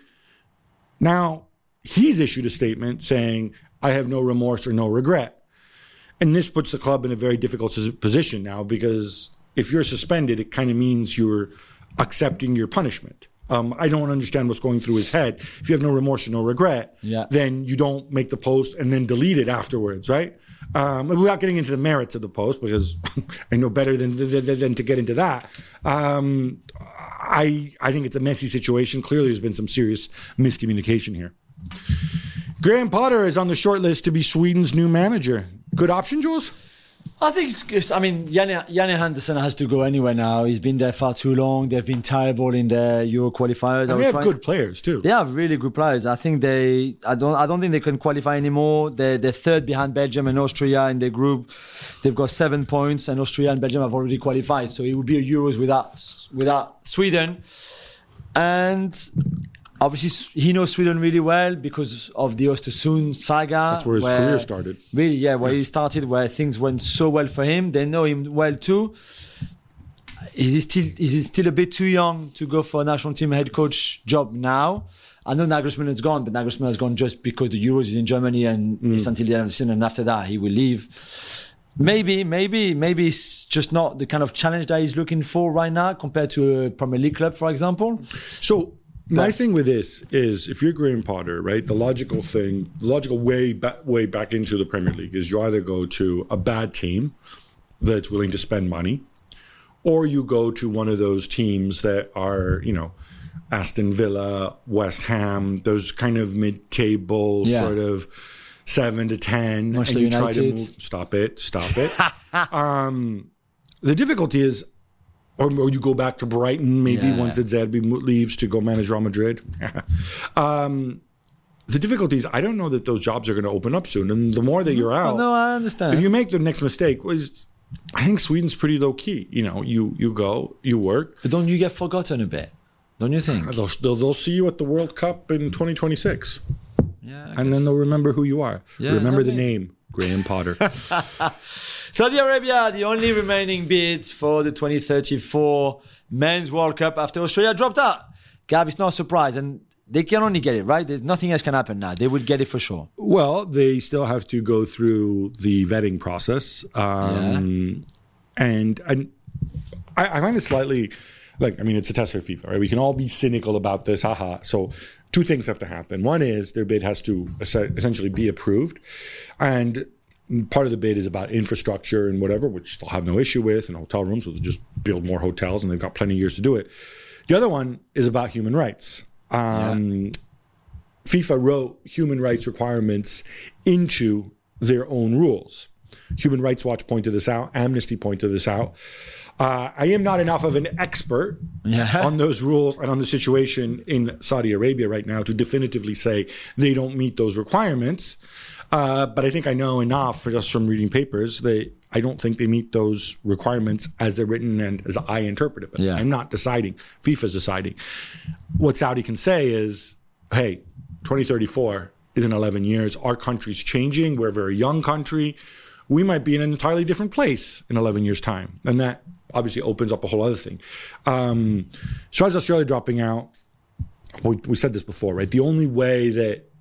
Now, he's issued a statement saying, I have no remorse or no regret. And this puts the club in a very difficult position now because if you're suspended, it kind of means you're accepting your punishment. Um, I don't understand what's going through his head. If you have no remorse or no regret, yeah. then you don't make the post and then delete it afterwards, right? Um, without getting into the merits of the post, because I know better than, than, than to get into that. Um, I I think it's a messy situation. Clearly, there's been some serious miscommunication here. Graham Potter is on the short list to be Sweden's new manager. Good option, Jules? I think it's good. I mean, Janne, Janne Andersson has to go anywhere now. He's been there far too long. They've been terrible in the Euro qualifiers. And they have trying, good players too. They have really good players. I think they. I don't. I don't think they can qualify anymore. They're, they're third behind Belgium and Austria in their group. They've got seven points, and Austria and Belgium have already qualified. So it would be a Euros without without Sweden. And obviously, he knows Sweden really well because of the Östersund saga. That's where his where, career started. Really, yeah, where yeah. he started, where things went so well for him. They know him well too. Is he still is he still a bit too young to go for a national team head coach job now? I know Nagelsmann has gone, but Nagelsmann has gone just because the Euros is in Germany and mm. it's until the end of the season, and after that he will leave. Maybe, maybe, maybe it's just not the kind of challenge that he's looking for right now compared to a Premier League club, for example. So. My thing with this is, if you're Graham Potter, right, the logical thing, the logical way back, way back into the Premier League is you either go to a bad team that's willing to spend money, or you go to one of those teams that are, you know, Aston Villa, West Ham, those kind of mid-table yeah. sort of seven to ten, Manchester and you United. try to move. Stop it! Stop it! um, the difficulty is. Or, or you go back to Brighton, maybe yeah. once that Zerbi leaves to go manage Real Madrid. um, the difficulty is I don't know that those jobs are going to open up soon. And the more that you're out, oh, no, I understand. If you make the next mistake, was I think Sweden's pretty low key. You know, you you go, you work, but don't you get forgotten a bit? Don't you think? They'll they'll, they'll see you at the World Cup in twenty twenty-six. Yeah, and then they'll remember who you are. Yeah, remember the name, Graham Potter. Saudi Arabia, the only remaining bid for the twenty thirty-four Men's World Cup after Australia dropped out. Gab, it's not a surprise. And they can only get it, right? There's nothing else can happen now. They will get it for sure. Well, they still have to go through the vetting process. Um, yeah. And, and I, I find it slightly, like, I mean, it's a test for FIFA, right? We can all be cynical about this, haha. So two things have to happen. One is their bid has to essentially be approved. And part of the bid is about infrastructure and whatever, which they'll have no issue with, and hotel rooms, so they'll just build more hotels, and they've got plenty of years to do it. The other one is about human rights. Um, yeah. FIFA wrote human rights requirements into their own rules. Human Rights Watch pointed this out. Amnesty pointed this out. Uh, I am not enough of an expert yeah. on those rules and on the situation in Saudi Arabia right now to definitively say they don't meet those requirements. Uh, but I think I know enough for just from reading papers. They, I don't think they meet those requirements as they're written and as I interpret it. But yeah. I'm not deciding. FIFA's deciding. What Saudi can say is, hey, twenty thirty-four is in eleven years. Our country's changing. We're a very young country. We might be in an entirely different place in eleven years' time. And that obviously opens up a whole other thing. Um, so as Australia dropping out, we, we said this before, right? The only way that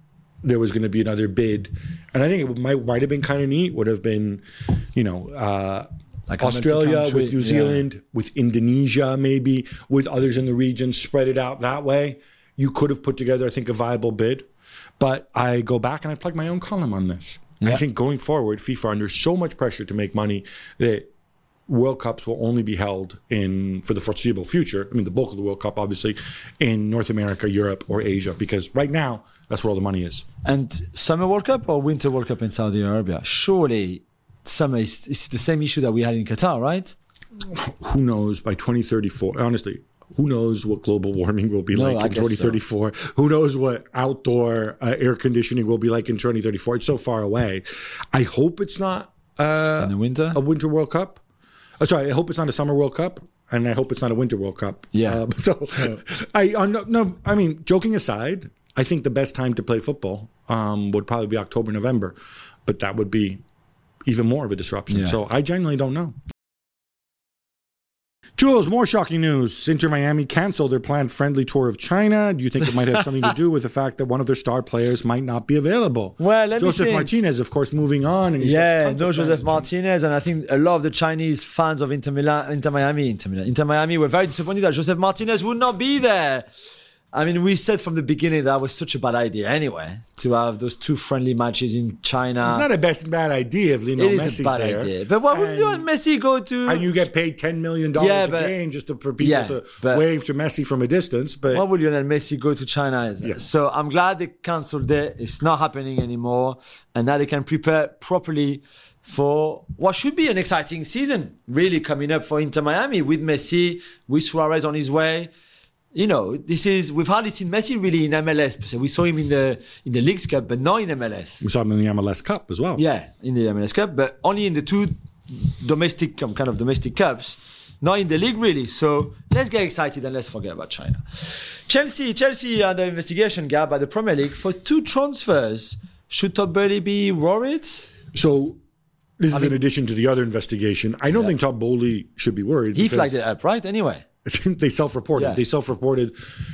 there was going to be another bid. And I think it might, might have been kind of neat, would have been, you know, uh, like Australia with New Zealand, yeah. with Indonesia, maybe with others in the region, spread it out that way. You could have put together, I think, a viable bid. But I go back and I plug my own column on this. Yeah. I think going forward, FIFA are under so much pressure to make money that World Cups will only be held in, for the foreseeable future, I mean, the bulk of the World Cup, obviously, in North America, Europe, or Asia, because right now, that's where all the money is. And Summer World Cup or Winter World Cup in Saudi Arabia? Surely summer is, is the same issue that we had in Qatar, right? Who knows by twenty thirty-four? Honestly, who knows what global warming will be no, like I in twenty thirty-four? So. Who knows what outdoor uh, air conditioning will be like in twenty thirty-four? It's so far away. I hope it's not uh, in the winter? a Winter World Cup. Oh, sorry, I hope it's not a Summer World Cup, and I hope it's not a Winter World Cup. Yeah. Uh, so, so. I uh, no, no, I mean, joking aside, I think the best time to play football um, would probably be October, November, but that would be even more of a disruption. Yeah. So I genuinely don't know. Jules, more shocking news. Inter Miami canceled their planned friendly tour of China. Do you think it might have something to do with the fact that one of their star players might not be available? Well, let Joseph me think. Martinez, of course, moving on. And he's yeah, no Joseph Martinez. And I think a lot of the Chinese fans of Inter, Milan, Inter Miami, Inter, Milan, Inter Miami were very disappointed that Joseph Martinez would not be there. I mean, we said from the beginning that was such a bad idea anyway, to have those two friendly matches in China. It's not a best bad idea if Lionel Messi's there. It is a bad there. idea. But why would you want Messi go to... And you get paid ten million dollars yeah, but, a game just to, for people yeah, to wave to Messi from a distance. But why would Lionel Messi go to China? Yeah. So I'm glad they cancelled it. It's not happening anymore. And now they can prepare properly for what should be an exciting season, really, coming up for Inter Miami with Messi, with Suarez on his way. You know, this is, we've hardly seen Messi really in M L S. So we saw him in the in the Leagues Cup, but not in M L S. We saw him in the M L S Cup as well. Yeah, in the M L S Cup, but only in the two domestic, kind of domestic cups, not in the league really. So let's get excited and let's forget about China. Chelsea, Chelsea under investigation, Gab, by the Premier League for two transfers. Should Todd Boehly be worried? So this I is mean, in addition to the other investigation. I don't yeah. think Todd Boehly should be worried. He flagged it up, right? Anyway. They self-reported. Yeah. They self-reported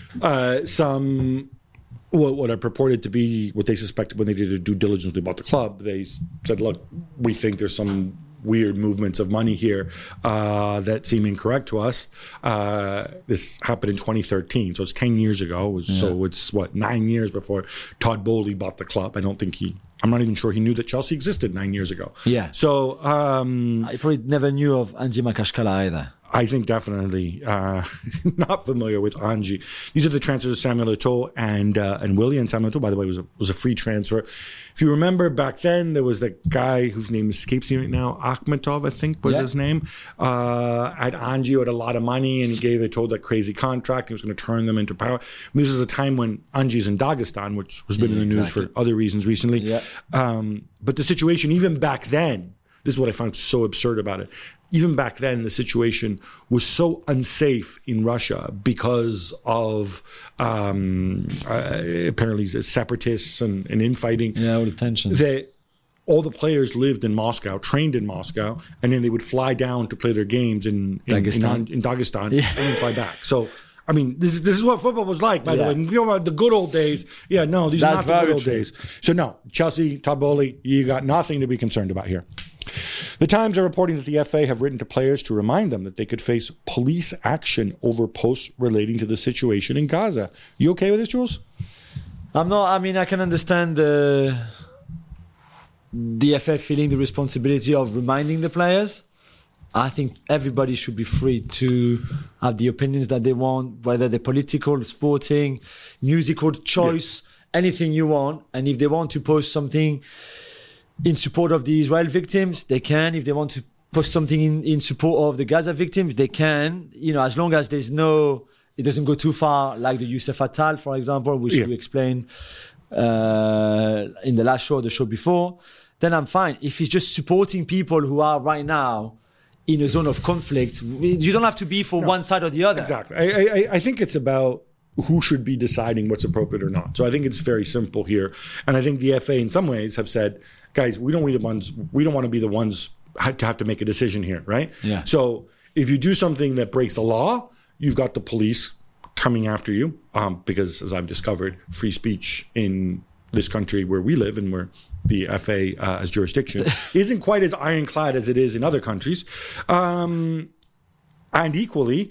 uh, some what, what are purported to be what they suspected when they did due diligence about the club. They said, "Look, we think there's some weird movements of money here uh, that seem incorrect to us." Uh, this happened in twenty thirteen, so it's ten years ago. It was, yeah. So it's what nine years before Todd Boehly bought the club. I don't think he. I'm not even sure he knew that Chelsea existed nine years ago. Yeah. So um, I probably never knew of Anzi Makashkala either. I think definitely uh, not familiar with Anji. These are the transfers of Samuel Eto'o and uh, and Willian. Samuel Eto'o, by the way, was a, was a free transfer. If you remember back then, there was that guy whose name escapes me right now, Akhmetov, I think was yeah. his name, uh, at Anji, who had a lot of money, and he gave Eto'o that crazy contract. He was going to turn them into power. I mean, this is a time when Anji's in Dagestan, which has been yeah, in the news exactly. for other reasons recently. Yeah. Um, but the situation, even back then, this is what I found so absurd about it. Even back then, the situation was so unsafe in Russia because of um, uh, apparently separatists and, and infighting. Yeah, all the tensions. That all the players lived in Moscow, trained in Moscow, and then they would fly down to play their games in, in Dagestan, in, in Dagestan yeah. and then fly back. So, I mean, this is, this is what football was like, by yeah. the way. You know, the good old days. Yeah, no, these That's are not the good old true. days. So, no, Chelsea, Todd Boehly, you got nothing to be concerned about here. The Times are reporting that the F A have written to players to remind them that they could face police action over posts relating to the situation in Gaza. You okay with this, Jules? I'm not. I mean, I can understand the the F A feeling the responsibility of reminding the players. I think everybody should be free to have the opinions that they want, whether they're political, sporting, musical, choice, yeah. anything you want. And if they want to post something in support of the Israel victims, they can. If they want to post something in, in support of the Gaza victims, they can. You know, as long as there's no, it doesn't go too far, like the Youssef Attal, for example, which yeah. we explained uh, in the last show, or the show before, then I'm fine. If it's just supporting people who are right now in a zone of conflict, you don't have to be for no, one side or the other. Exactly. I, I, I think it's about who should be deciding what's appropriate or not. So I think it's very simple here. And I think the F A in some ways have said, guys, we don't, we the ones, we don't want to be the ones to have to make a decision here, right? Yeah. So if you do something that breaks the law, you've got the police coming after you um, because, as I've discovered, free speech in this country where we live and where the F A uh, as jurisdiction isn't quite as ironclad as it is in other countries. Um, and equally,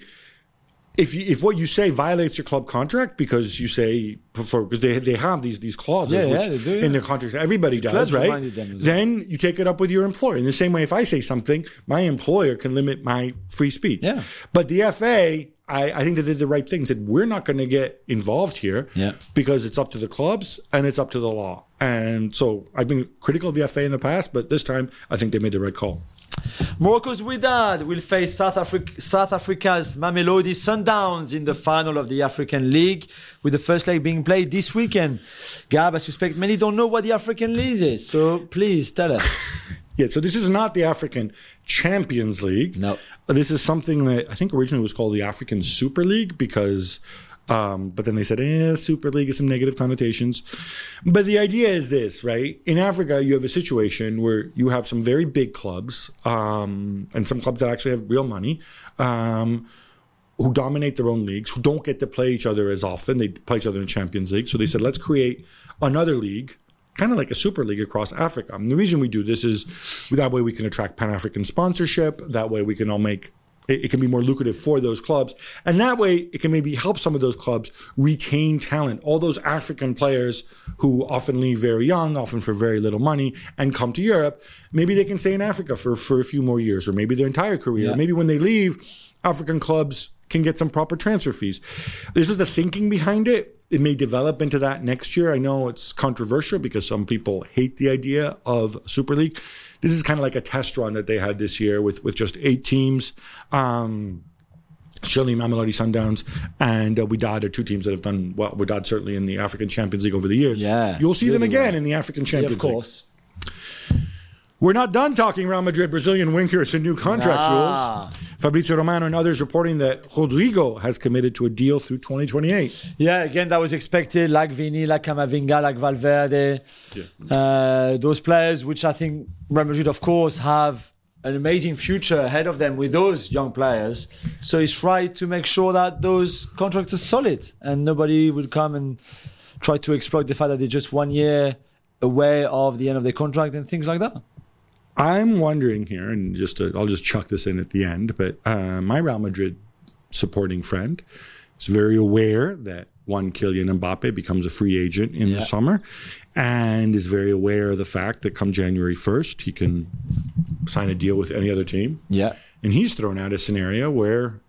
if you, if what you say violates your club contract because you say for because they they have these these clauses Yeah, yeah, which they do, yeah. in their contracts everybody does, clubs right? reminded them as well. Then you take it up with your employer. In the same way, if I say something, my employer can limit my free speech. Yeah. But the F A, I, I think they did the right thing. Said we're not going to get involved here Yeah. because it's up to the clubs and it's up to the law. And so I've been critical of the F A in the past, but this time I think they made the right call. Morocco's Wydad will face South, Afri- South Africa's Mamelodi Sundowns in the final of the African League, with the first leg being played this weekend. Gab, I suspect many don't know what the African League is, so please tell us. Yeah, so this is not the African Champions League. No. This is something that I think originally was called the African Super League because, um, but then they said, eh, Super League has some negative connotations. But the idea is this, right? In Africa, you have a situation where you have some very big clubs um, and some clubs that actually have real money um, who dominate their own leagues, who don't get to play each other as often. They play each other in the Champions League. So they said, let's create another league, kind of like a super league across Africa. And the reason we do this is that way we can attract Pan-African sponsorship. That way we can all make, it, it can be more lucrative for those clubs. And that way it can maybe help some of those clubs retain talent. All those African players who often leave very young, often for very little money, and come to Europe, maybe they can stay in Africa for, for a few more years, or maybe their entire career. Yeah. Maybe when they leave, African clubs can get some proper transfer fees. This is the thinking behind it. It may develop into that next year. I know it's controversial because some people hate the idea of Super League. This is kind of like a test run that they had this year with, with just eight teams. Um, Surely Mamelodi Sundowns and uh, Wydad are two teams that have done well. Wydad certainly in the African Champions League over the years. Yeah, You'll see them really again well. in the African Yeah, Champions of course. League. We're not done talking Real Madrid, Brazilian winkers and new contract Ah. rules. Fabrizio Romano and others reporting that Rodrigo has committed to a deal through twenty twenty-eight. Yeah, again, that was expected, like Vini, like Camavinga, like Valverde. Yeah. Uh, those players, which I think Real Madrid, of course, have an amazing future ahead of them with those young players. So it's right to make sure that those contracts are solid and nobody will come and try to exploit the fact that they're just one year away of the end of their contract and things like that. I'm wondering here, and just to, I'll just chuck this in at the end, but uh, my Real Madrid supporting friend is very aware that one Kylian Mbappe becomes a free agent in Yeah. the summer, and is very aware of the fact that come January first he can sign a deal with any other team. Yeah. And he's thrown out a scenario where,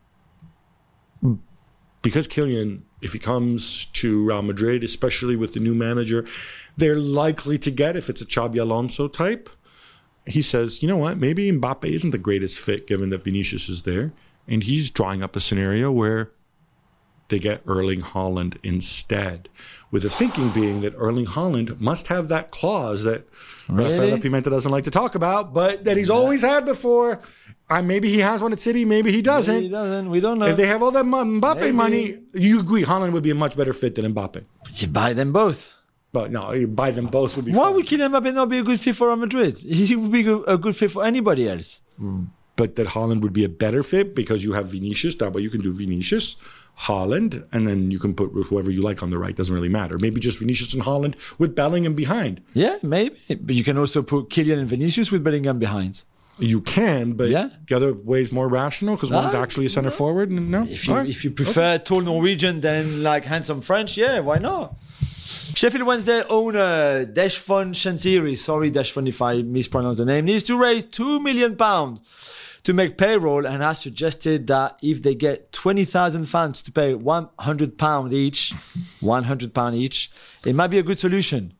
because Kylian, if he comes to Real Madrid, especially with the new manager, they're likely to get, if it's a Xabi Alonso type, he says, you know what, maybe Mbappe isn't the greatest fit given that Vinicius is there. And he's drawing up a scenario where they get Erling Haaland instead, with the thinking being that Erling Haaland must have that clause that Really? Rafael Pimenta doesn't like to talk about, but that he's always had before. Uh, maybe he has one at City, maybe he doesn't. He doesn't. We don't know. If they have all that Mbappe Maybe. money, you agree Haaland would be a much better fit than Mbappe. You buy them both. But no, you buy them both would be Why fine. would Kylian Mbappe not be a good fit for Real Madrid? He would be a good fit for anybody else. But that Haaland would be a better fit because you have Vinicius. That way you can do Vinicius, Haaland, and then you can put whoever you like on the right. Doesn't really matter. Maybe just Vinicius and Haaland with Bellingham behind. Yeah, maybe. But you can also put Kylian and Vinicius with Bellingham behind. You can, but Yeah. the other way is more rational because one's Ah, actually a center forward. And no, If you All right. if you prefer tall Norwegian than like handsome French, yeah, why not? Sheffield Wednesday owner Deshfon Shansiri, sorry Deshfon if I mispronounce the name, needs to raise two million pounds to make payroll and has suggested that if they get twenty thousand fans to pay one hundred pounds each, one hundred pounds each, it might be a good solution.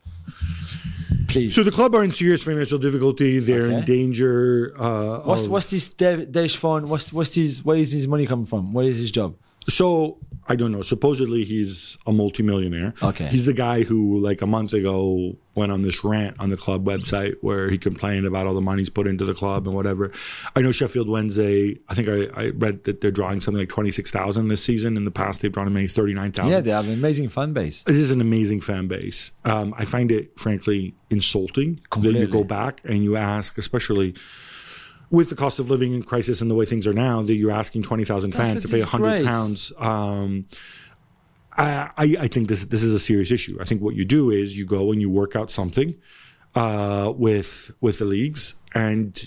Please. So the club are in serious financial difficulty. They're in Okay. danger. Uh, What's of- what's this De- Deshfon? What's what's his where is his money coming from? Where is his job? So I don't know. Supposedly he's a multimillionaire. Okay. He's the guy who, like a month ago, went on this rant on the club website where he complained about all the money he's put into the club and whatever. I know Sheffield Wednesday. I think I, I read that they're drawing something like twenty-six thousand this season. In the past, they've drawn maybe thirty-nine thousand. Yeah, they have an amazing fan base. This is an amazing fan base. Um, I find it, frankly, insulting that Completely. you go back and you ask, especially with the cost of living in crisis and the way things are now, that you're asking twenty thousand That's fans a to pay one hundred disgrace. pounds. Um, I, I think this this is a serious issue. I think what you do is you go and you work out something uh, with with the leagues, and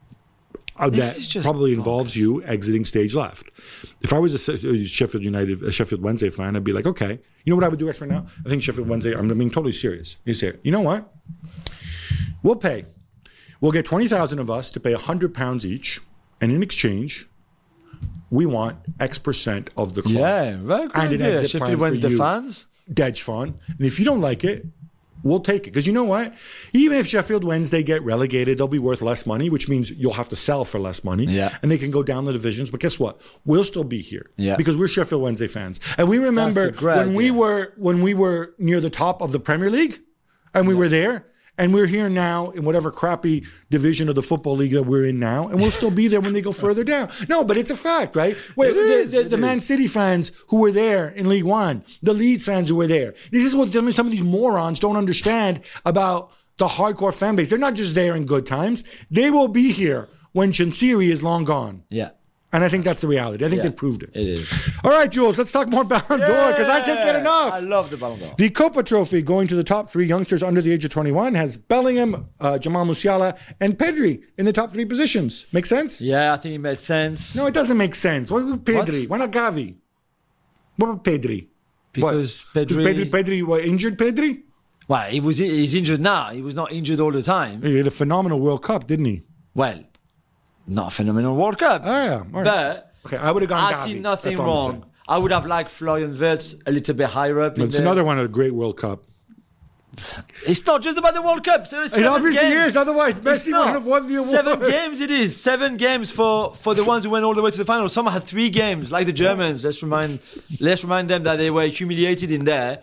uh, that probably involves you exiting stage left. If I was a Sheffield United, a Sheffield Wednesday fan, I'd be like, okay, you know what I would do right now? I think Sheffield Wednesday. I'm being totally serious. You say, you know what? We'll pay. We'll get twenty thousand of us to pay a hundred pounds each, and in exchange, we want X percent of the club. Yeah, very good. And an exit Sheffield plan Wednesday for you, fans. Dej fund. And if you don't like it, we'll take it. Because you know what? Even if Sheffield Wednesday get relegated, they'll be worth less money, which means you'll have to sell for less money. Yeah. And they can go down the divisions. But guess what? We'll still be here. Yeah. Because we're Sheffield Wednesday fans. And we remember when idea. we were when we were near the top of the Premier League, and we yeah. were there. And we're here now in whatever crappy division of the football league that we're in now, and we'll still be there when they go further down. No, but it's a fact, right? Wait, the, is, the, the Man City fans who were there in League One, the Leeds fans who were there. This is what some of these morons don't understand about the hardcore fan base. They're not just there in good times. They will be here when Chansiri is long gone. Yeah. And I think that's the reality. I think yeah, they've proved it. It is. All right, Jules, let's talk more Ballon d'Or because I can't get enough. I love the Ballon d'Or. The Copa Trophy going to the top three youngsters under the age of twenty-one has Bellingham, uh, Jamal Musiala, and Pedri in the top three positions. Make sense? Yeah, I think it made sense. No, it doesn't make sense. What about Pedri? What? Why not Gavi? What about Pedri? Because what? Pedri... Pedri, Pedri what, injured Pedri? Well, he was, he's injured now. He was not injured all the time. He had a phenomenal World Cup, didn't he? Well, not a phenomenal World Cup. Oh, yeah. All right. But... Okay, I would have gone I Gavi. see nothing That's wrong. I would have liked Florian Wirtz a little bit higher up. It's in another one of a great World Cup. It's not just about the World Cup. There are seven it obviously games. is. Otherwise, Messi wouldn't have won the award. Seven games it is. Seven games for, for the ones who went all the way to the final. Some had three games, like the Germans. Let's remind let's remind them that they were humiliated in there.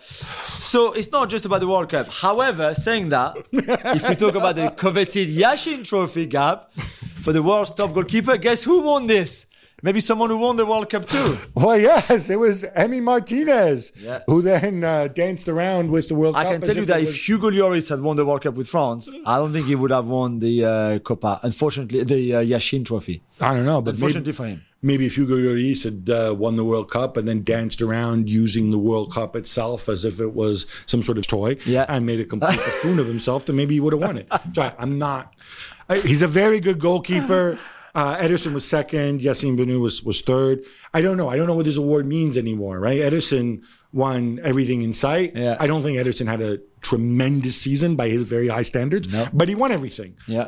So it's not just about the World Cup. However, saying that, if we talk about the coveted Yashin Trophy gap for the world's top goalkeeper, guess who won this? Maybe someone who won the World Cup too. Well, yes, it was Emi Martinez, yeah. who then uh, danced around with the World I Cup. I can tell you that if if Hugo Lloris had won the World Cup with France, I don't think he would have won the uh, Copa. Unfortunately, the uh, Yashin Trophy. I don't know, but unfortunately maybe, for him. Maybe if Hugo Lloris had uh, won the World Cup and then danced around using the World Cup itself as if it was some sort of toy, yeah. and made a complete buffoon of himself, then maybe he would have won it. So I'm not. I, he's a very good goalkeeper. Uh, Ederson was second. Yassine Bounou was, was third. I don't know. I don't know what this award means anymore, right? Ederson won everything in sight. Yeah. I don't think Ederson had a tremendous season by his very high standards, no. but he won everything. Yeah.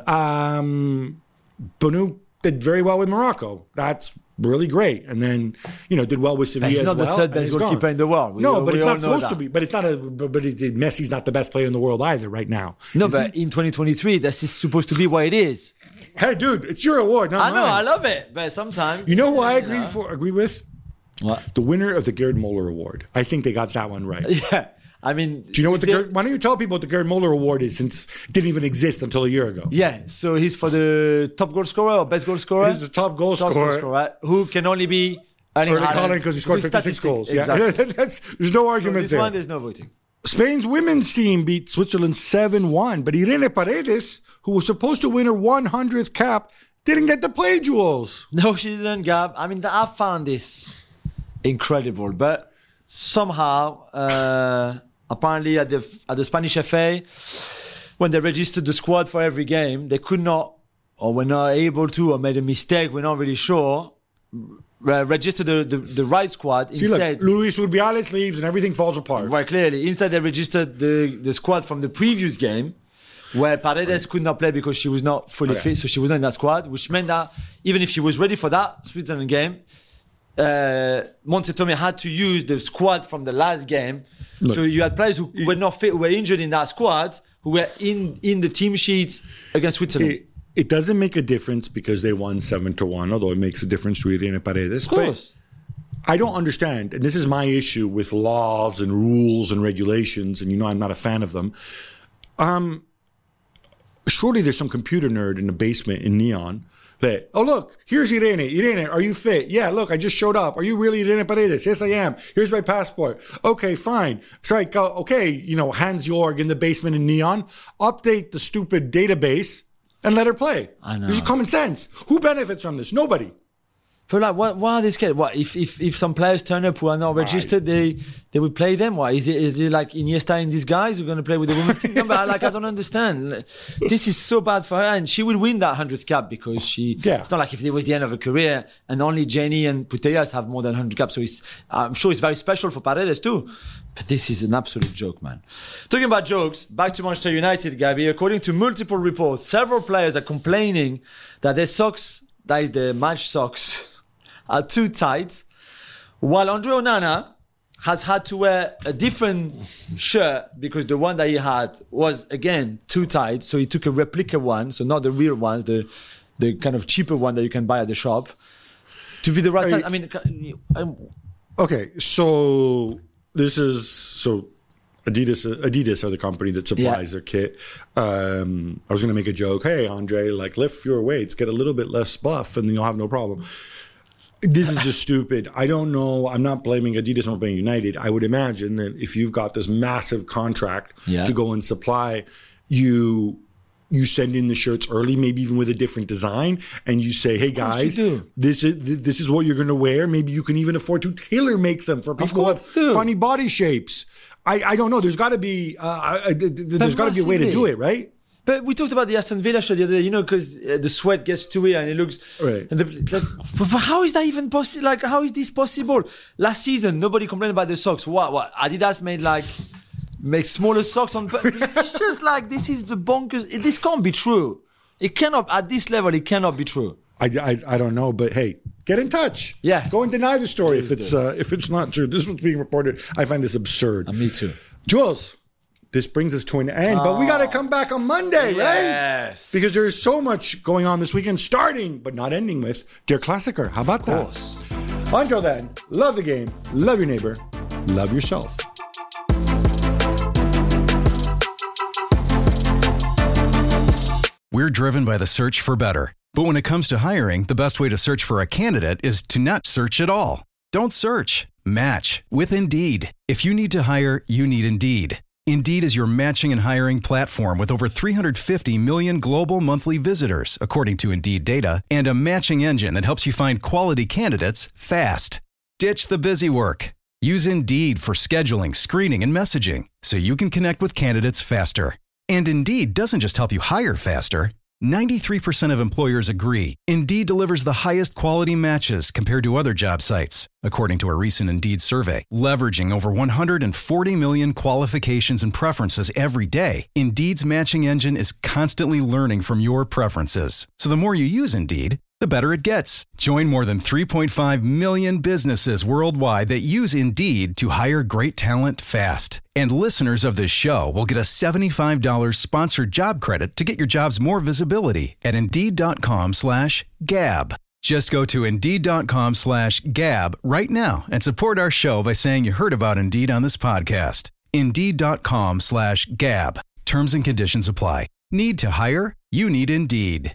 Um, Bounou did very well with Morocco. That's really great. And then, you know, did well with Sevilla he's as not well. the third best goalkeeper gone. in the world. We no, all, but we it's all not know supposed that. to be. But it's not a. But it, it, Messi's not the best player in the world either right now. No, Is but he? in twenty twenty-three, this is supposed to be what it is. Hey, dude, it's your award, not I know, mine. I love it, but sometimes You know who I you agree know. for? Agree with What? the winner of the Gerd Muller Award. I think they got that one right. Yeah, I mean, Do you know what the? they- Gerd, why don't you tell people what the Gerd Muller Award is, since it didn't even exist until a year ago? Yeah, so he's for the top goal scorer or best goal scorer. He's the top goal Top scorer. goal scorer, who can only be Erling Erling Haaland Haaland because he scored with fifty-six goals. Yeah, Exactly. That's, there's no So argument this there. one, there's no voting. Spain's women's team beat Switzerland seven one, but Irene Paredes, who was supposed to win her one hundredth cap, didn't get to play, Jules. No, she didn't, Gab. I mean, I found this incredible, but somehow, uh, apparently at the at the Spanish F A, when they registered the squad for every game, they could not, or were not able to, or made a mistake. We're not really sure. Re- register the, the, the right squad See, instead. look, Luis Urbiales leaves and everything falls apart. Right, clearly. Instead, they registered the, the squad from the previous game, where Paredes could not play because she was not fully Okay. fit, so she was not in that squad, which meant that even if she was ready for that Switzerland game, uh, Montse Tomé had to use the squad from the last game. Look, so you had players who were not fit, who were injured in that squad, who were in, in the team sheets against Switzerland. It, it doesn't make a difference because they won seven to one, although it makes a difference to Irene Paredes. of course. But I don't understand, and this is my issue with laws and rules and regulations, and you know I'm not a fan of them. Um, surely there's some computer nerd in the basement in Neon that, oh, look, here's Irene. Irene, are you fit? Yeah, look, I just showed up. Are you really Irene Paredes? Yes, I am. Here's my passport. Okay, fine. Sorry, go, okay, you know, Hans Jorg in the basement in Neon, update the stupid database and let her play. I know. This is common sense. Who benefits from this? Nobody. But like, what? Why are they scared? What if, if if some players turn up who are not registered, they they would play them? Why is it? Is it like Iniesta and these guys who are going to play with the women's team? No, but like, I don't understand. This is so bad for her, and she will win that hundredth cap because she. Yeah. It's not like if it was the end of her career, and only Jenny and Putellas have more than hundred caps. So it's, I'm sure it's very special for Paredes too. But this is an absolute joke, man. Talking about jokes, back to Manchester United, Gabby. According to multiple reports, several players are complaining that their socks, that is the match socks, are too tight, while Andre Onana has had to wear a different shirt because the one that he had was, again, too tight. So he took a replica one, so not the real ones, the the kind of cheaper one that you can buy at the shop, to be the right size. I mean, um, okay, so this is so Adidas. Adidas are the company that supplies Yeah. their kit. Um, I was going to make a joke. Hey, Andre, like lift fewer weights, get a little bit less buff, and then you'll have no problem. This is just stupid. I don't know. I'm not blaming Adidas. I'm not blaming United. I would imagine that if you've got this massive contract Yeah. to go and supply, you you send in the shirts early, maybe even with a different design, and you say, "Hey course guys, you do. this is this is what you're going to wear." Maybe you can even afford to tailor make them for people who course have you do. funny body shapes. I, I don't know. There's got to be uh, I- I- there's got to be a way to do it, right? But we talked about the Aston Villa shirt the other day, you know, because uh, the sweat gets to it and it looks. Right. And the, like, but but how is that even possible? Like, how is this possible? Last season, nobody complained about the socks. What? What? Adidas made like make smaller socks on. But it's just like this is the bonkers. It, this can't be true. It cannot at this level. It cannot be true. I, I, I don't know, but hey, get in touch. Yeah. Go and deny the story if Please it's do. uh, if it's not true. This was being reported. I find this absurd. Uh, me too. Jules, this brings us to an end, but we got to come back on Monday, right? Yes. Because there's so much going on this weekend, starting but not ending with Der Klassiker. How about that? course. Until then, love the game, love your neighbor, love yourself. We're driven by the search for better. But when it comes to hiring, the best way to search for a candidate is to not search at all. Don't search. Match with Indeed. If you need to hire, you need Indeed. Indeed is your matching and hiring platform with over three hundred fifty million global monthly visitors, according to Indeed data, and a matching engine that helps you find quality candidates fast. Ditch the busy work. Use Indeed for scheduling, screening, and messaging so you can connect with candidates faster. And Indeed doesn't just help you hire faster. ninety-three percent of employers agree Indeed delivers the highest quality matches compared to other job sites, according to a recent Indeed survey. Leveraging over one hundred forty million qualifications and preferences every day, Indeed's matching engine is constantly learning from your preferences. So the more you use Indeed, the better it gets. Join more than three point five million businesses worldwide that use Indeed to hire great talent fast. And listeners of this show will get a seventy-five dollars sponsored job credit to get your jobs more visibility at Indeed.com slash Gab. Just go to Indeed.com slash Gab right now and support our show by saying you heard about Indeed on this podcast. Indeed.com slash Gab. Terms and conditions apply. Need to hire? You need Indeed.